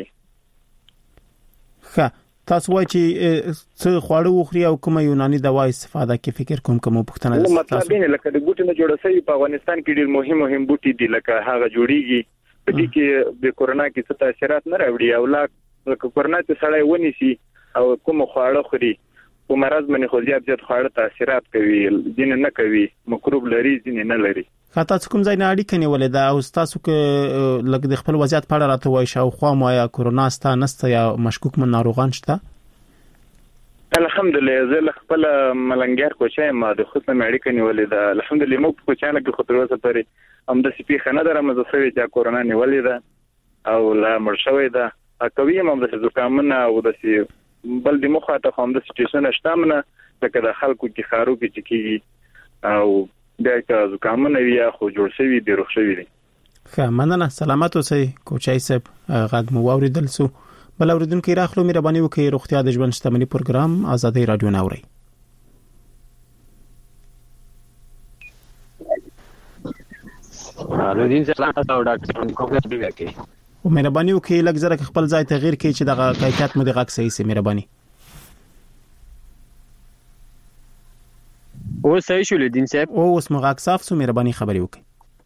ښه تاسو وایئ چې څه خواړه وخوري او کومه یوناني دوا استفاده کې فکر کوم پوښتنه ده مطلب یې لکه د بوټو نه جوړ شوی په افغانستان کې ډېر مهم بوټي دي لکه هغه جوړیږي په دې کې د کورونا کې څه تاثیرات نه راوړي او لکه کورونا ته سړی ونیسي او کوم خواړه خوري په مرز باندې خو زیات خواړه تاثیرات کوي ځین نه کوي مکروب لري ځین نه لري خاطر کوم ځای نه اړیکه نیولې ده او تاسو کې لکه د خپل وضعیت په اړه راته وایي شاو خو ما یا کورونا ستا نسته یا مشکوک من ناروغان شته الحمدلله زه خپل ملنګر کوچای ما د خپل اړیکه نیولې ده الحمدلله مو په کوچانه کې خطر وسه پرې هم د سپي خنه درم زه سوي چې کورونا نیولې ده او لا مرشوي ده اکوي هم د زکامنه او د سی بل د مخاطه هم د سټیشن شتامنه لکه د خلکو کې خارو کې چکی او د زکامنه یا خو جوړ شوی دی روغ شوی دی ښه مننه سلامت اوسئ کوچای صاحب غږ مو واوریدل سو بل اوریدونکو راخلو مهرباني وکړئ روغتیا د ژوند شتمنۍ پروګرام آزادۍ رادیو ناوړي. الودین سلام تاسو ډاکټر کوګه بیا کې مهرباني وکړئ لږ زره خپل ځای تغیر کړئ چې دغه کیفیت مو د غږ صحیح سي. مهرباني او صحیح شو الودین صاحب او اوس مو غږ صاف سو. مهرباني خبري وکړئ.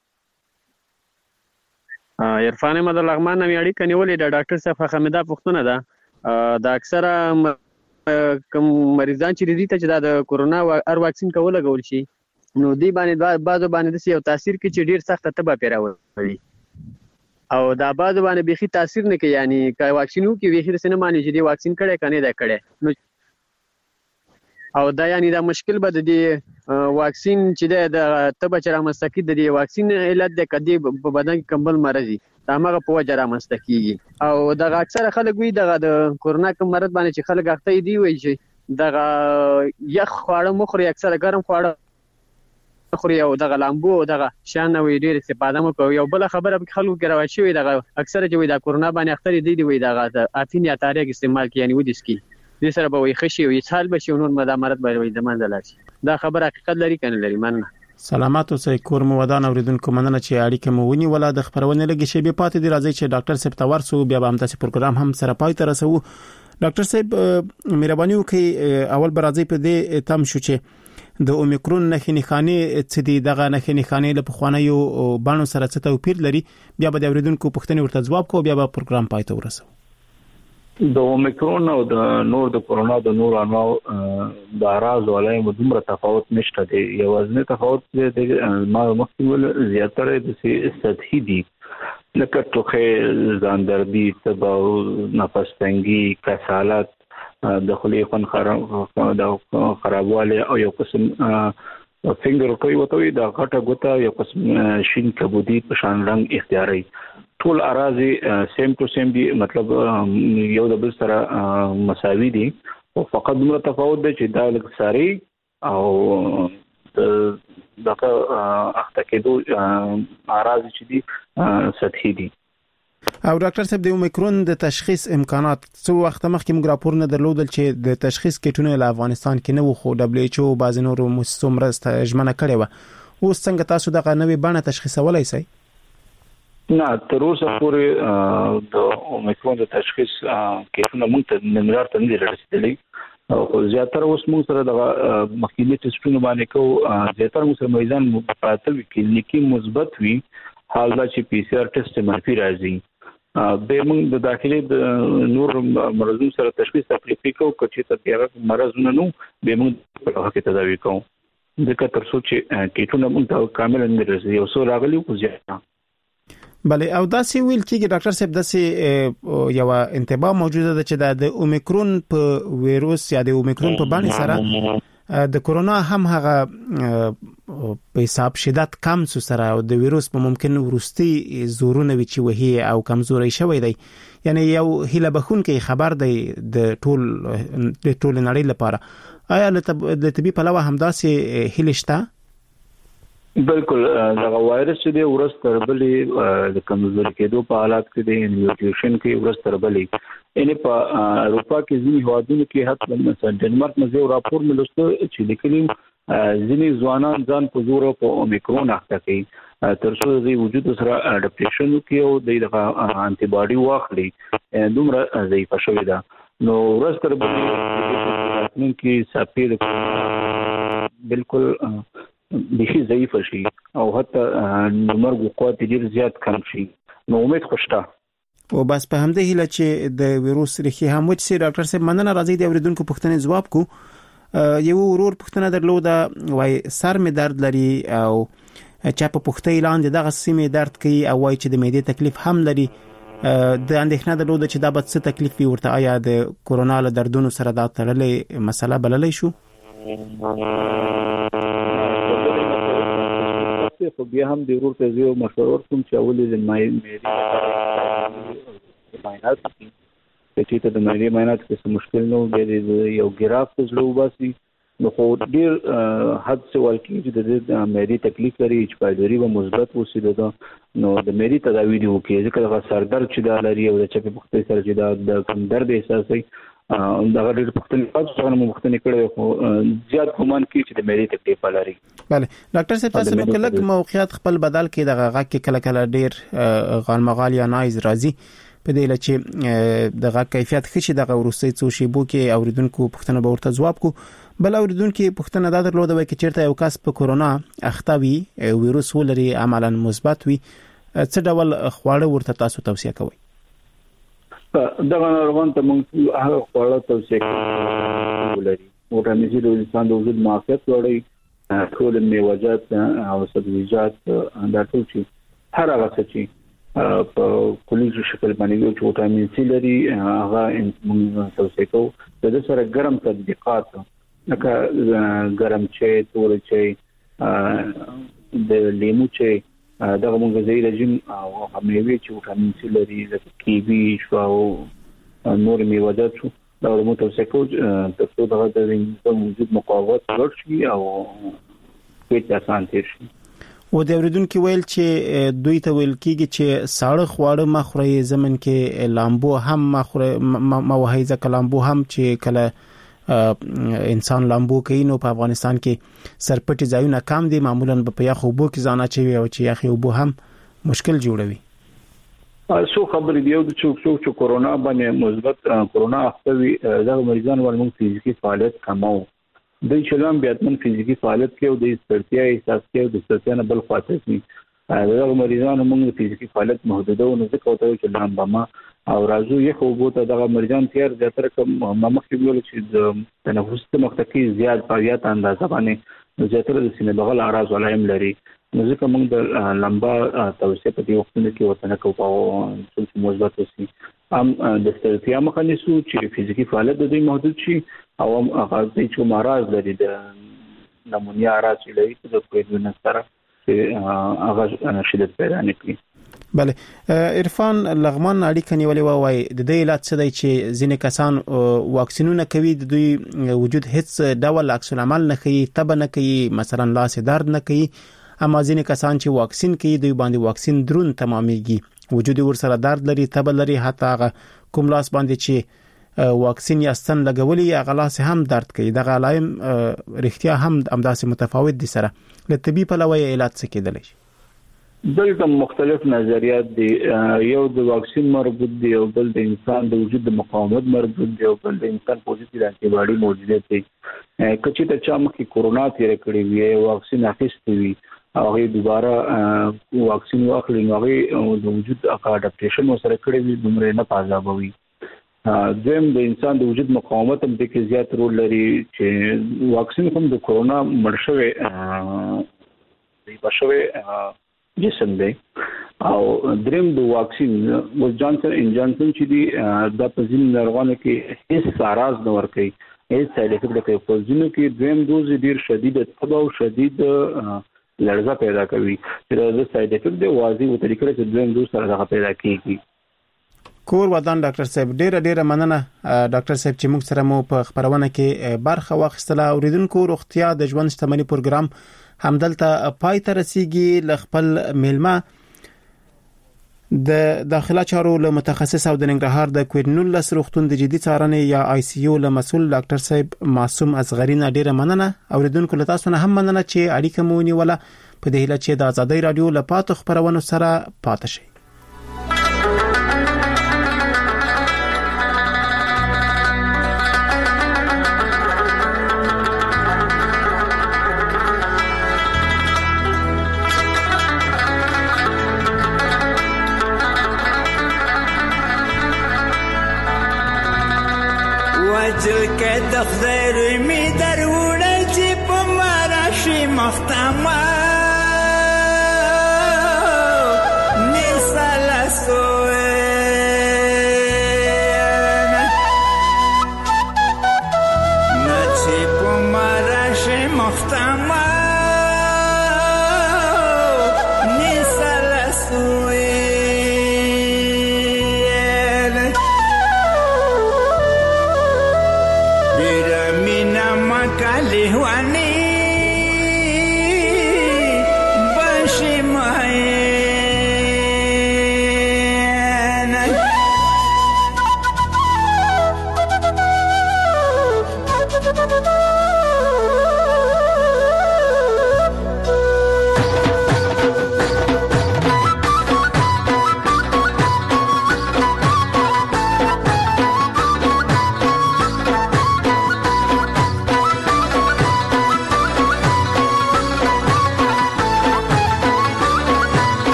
عرفان احمد لغمان نوې اړیکه نیولې د ډاکټر صاحب حمیده پښتونه ده. د اکثره کوم مریضان چې دي ته چې د کورونا ار واکسین کوله غول شي نو دی باندې بعضو باندې د یو تاثیر کې چې ډیر سخت تبه پیراوي او دا بعضو باندې بيخي تاثیر نه کوي. یعنی کای واکسینو کې ویخي سره معنی چې دی واکسین کړي کنه دا کړي نو او دا یعنی دا مشکل به د واکسین چې د تبه چر مستقید د واکسین علت د کدی په بدن کې کمبل مرزي دا هغه په وجه را مستقیږي او دا اکثره خلک وی د کورونا کوم مرض باندې چې خلک اخته دی وی چې دا یخ خواړه مخوري اکثره ګرم خواړه خوري او د لامبو او د شان وی ډیر استفاده مو کوي. یو بل خبره په خلکو کې راوي شوی د اکثره چې وی د کورونا باندې اخته دی وی د افین یا تاریخ استعمال کوي یعنی ودی سکی دې سره به وي خشي او اسهال بشي نور مدامرت به وي د منځ لاشي. دا خبره حقیقت لري کنه لري مننه. سلامات اوسئ کور مو ودان اوریدونکو مننه چې اړیکه مو ونی ولا د خبرونه لګي شی به پاتې دی. راځي چې ډاکټر صاحب تور سو بیا به هم تاسو پروګرام هم سره پای ته رسو. ډاکټر صاحب مهرباني وکړئ اول برازي په دې تم شو چې د اومیکرون نښې چې دغه نښې له پخوانیو بانو سره څه توپیر لري بیا به د اوریدونکو پوښتنې ورته ځواب کوو بیا به پروګرام پای ته ورسو. د اومیکرون او د نور د کورونا د نور انواع د اعراض ولای دومره تفاوت نشته دی. یو ځنه تفاوت دی ما مخکې زیاتره د سطحي دي لکه ټوخه ځان دردي تبه نفس تنګي کسالت د خولې خون خرابواله او یو قسم فینګر کوي وته دا غټه ګوته یو قسم شین کبودی په شان رنگ اختیاري ټول اراضي سیم ټو سیم دي مطلب یو د بل سره مساوي دي او فقط دومره تفاوت دی چې دا لږ ساري او دغه اخته کېدو اراضي چې دي سطحي دي. او ډاکټر صاحب د اومیکرون د تشخیص امکانات څو وخت مخکې موږ راپور نه درلودل چې د تشخیص کټونه له افغانستان کې نه و خو دبليو ایچ او بعض نورو مؤسسو مرسته ژمنه کړې و. اوس څنګه تاسو دغه نوې بڼه تشخیصولای شئ؟ نه تر اوسه پورې د اومیکرون د تشخیص کټونه موږ ته نمبر ته نه رسیدلی او زیاتره اوس موږ سره د مخکینی ټیسټونو باندې کو زیاتره موږ سره مریضان مقابل کلینیکی مثبت وي حال دا چې پی سی آر ټیسټ منفي راځي به موږ د داخلي د نور مرزونو سره تشخیص تکلیف کوو چې تاسو مرزونه نو به موږ په هغه تداوی کوو ځکه تر څو چې کټونه موږ ته کامل نه رسي او سو راغلي او زیاته بله او داسې ویل کېږي ډاکټر صاحب داسې یو انتباه موجوده ده چې د اومیکرون په وایروس یا د اومیکرون په باندې سره د کورونا هم هغه په حساب شدت کم سره او د وایروس په ممکن ورستي زورونه وي چې وهي او کمزوري شوی دی. یعنی یو هیله بخون کې خبر دی د ټول نړۍ لپاره. آیا د طبي پلوه هم داسې هیله شته؟ بالکل دا وایرس چې د ورس تربلي د کمزوري کېدو په حالات کې د میوټیشن کې ورس تربلي ان په اروپا کې ځینې هوادونو کې حتی مثلا ډنمارک نه یو راپور ملوسته چې لیکلي ځینې ځوانان ځان په زور په اومیکرون اخته کوي تر څو د وجود سره اډاپټیشن کوي او د انټي باډي واخلي دومره ضعیف شوی دا نو ورس تربلي کې سپېد بالکل بيخي ضعیف شي او حتی مرګ قوت ډیر زیات کم شي نو امید خوشته او بس په همدې هیله چې د وایروس ریښې هم وچ سي. ډاکټر صاحب مننه راځي د اوریدونکو پوښتنې ځواب کو. یو ورور پوښتنه درلوده وای سر می درد لري او چا په پوښتنه اعلان دي دغه سیمه درد کوي او وای چې د معدې تکلیف هم لري د اندېښنه درلوده چې دا به څه تکلیف وي ورته آیا د کورونا له دردونو سره دا تړلې مسله بللای شو؟ خو بیا هم د ورور ته یو مشورور کوم چې اولې د معدې معاینات چې ته د معدې معاینات کې څه مشکل نه وي د یو ګراف ته ځلو باسي نو خو ډیر حد څه ورکی چې د مېری تکلیف لري چې پایداری و مثبت وسیله ده نو د مېری تداوی دی وکي ځکه د سر درد چې دا لري او د چپه پختې سره چې دا د کم درد احساسي دا ډېر پختې څنګه مختنه کړي خو زیات ګمان کوي چې د مېری تکلیف لري. بله ډاکټر صاحب تاسو په کله موقعیت خپل بدل کې دغه غږ کې کله کله ډیر غالمغال یا نایز راځي په دې لچې دغه کیفیت خشي دغه ورسته څو شی بو کې اوریدونکو پښتنه به ورته جواب کو بل اوریدونکو پښتنه دا درلوده وای چې چیرته یو کس په کورونا اختوي وایروس ولري عملاً مثبت وي څه ډول خواړه ورته تاسو توصیه کوئ؟ دغه ناروغان ته موږ هغه خواړه توصیه کوو لري ورته د انسان د وجود معافیت لري ټول میوه‌جات او سبزیجات دا ټول شي هر هغه څه په کلی شکل باندې چې وټامین سي لري هغه موږ توصیه کوو د سره ګرم تطبیقات لکه ګرم چای تور چای د لیمو چای دغه موږ غذایی رژیم او میوې چې وټامین سي لري لکه کیوي او نور میوه‌جات شو دا موږ توصیه کوو ترڅو دغه د وجود مقاومت لوړ شي او پیټ آسان تیر شي. و د اوریدونکو ویل چې دوی ته ویل کیږي چې ساړه خواړه مخوري زمن کې لامبو هم مخوري موهیزه کلامبو هم چې کله انسان لامبو کوي نو په افغانستان کې سرپټي ځایونه کم دي معمولا په یخو بو کې ځانه چي او چې یخو بو هم مشکل جوړوي. سو خبرې دی د چې کورونا باندې مثبت کورونا اختوي د مریضان ورمون فزیکی فعالیت کمو د چلم بیاتمن فزیکی فعالیت کې او د ستړیا احساس کې او د ستړیا نه بل خاطر دي دا مریضان موږ فزیکی فعالیت محدوده او نه کوي چې لامبما او راځو یو خو بوته د مریضان تیر د تر کوم مخکې ویل چې د تنفس مختکی زیات فعالیت اندازه باندې زیاتره د سینې بغل اعراض علائم لري نو ځکه موږ د لمبا توصیه په دې وختونو کې وطن کوو چې مثبت وسی هم د ستړیا مخه نیسو چې فزیکی فعالیت د دې محدود شي او هغه چې مرز لري د نمونیا راز لري د کووډ سره چې هغه شدت پیدا نکړي. بله عرفان لغمان اړیکه نیولې وای د دې علت څه دی چې ځینې کسان واکسینونه کوي د دوی وجود هیڅ ډول عکس العمل نه کوي تب نه کوي مثلا لاس درد نه کوي اما ځینې کسان چې واکسین کوي دوی باندې واکسین درون تمامېږي وجود ورسره درد لري تب لري حتی کوم لاس باندې چې واکسین یا ستن لګولي یا غلاس هم درد کوي دغه علائم رښتیا هم امداسه متفاوت دي سره له طبي په لوي علت څه کېدلی شي؟ دلته مختلف نظریات دي یو د واکسین مربوط دی او بل د انسان د وجود د مقاومت مربوط دی او بل د انسان پوزټیو انټي باډي موجودیت دی کچې ته چا مخکې کورونا تیر کړی وي واکسین اخیستی وي هغه دوباره واکسین واخلي هغه د وجود اډاپټیشن سره کړی وي دومره نه پازابوي دویم د انسان د وجود مقاومت هم د کې زیات رول لري چې واکسین کوم د کورونا مرشوي دی بشوي جسم دی او دریم د واکسین و جانسن ان جانسن چې دی د پزین ناروغانو کې هیڅ اعراض نه ور کوي هیڅ ساید افیکټ نه کوي په ځینو کې دویم دوز ډیر شدید تباہ او شدید لړزه پیدا کوي چې د ساید افیکټ دی واضح او طریقې چې دویم دوز سره پیدا کیږي. کور ودان ډاکټر صاحب ډیره مننه ډاکټر صاحب چې موږ سره مو په خبرونه کې برخه واخیستله اوریدونکو روغتیا د ژوند شتمنۍ پروګرام همدلته پای ته رسیدي ل خپل میلمه د داخله چارو له متخصص او د ننګرهار د کووډ 19 روغتون د جدي څارنې یا آی سی یو له مسول ډاکټر صاحب معصوم اصغری نه ډیره مننه اوریدونکو له تاسو نه هم مننه چې اړیکه مو نیوله په دې هیله چې د آزادۍ رادیو له پاتو خبرونو سره پاتې شئ. د خدای می دروړی چې په ماراشي مختما نساله سوې نه چې په ماراشي مختما نساله سوې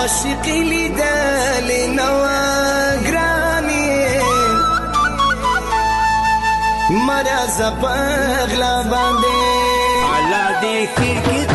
عاشقی لیدل نو گرانی مرا زبغلا باندې علا دی خیر کی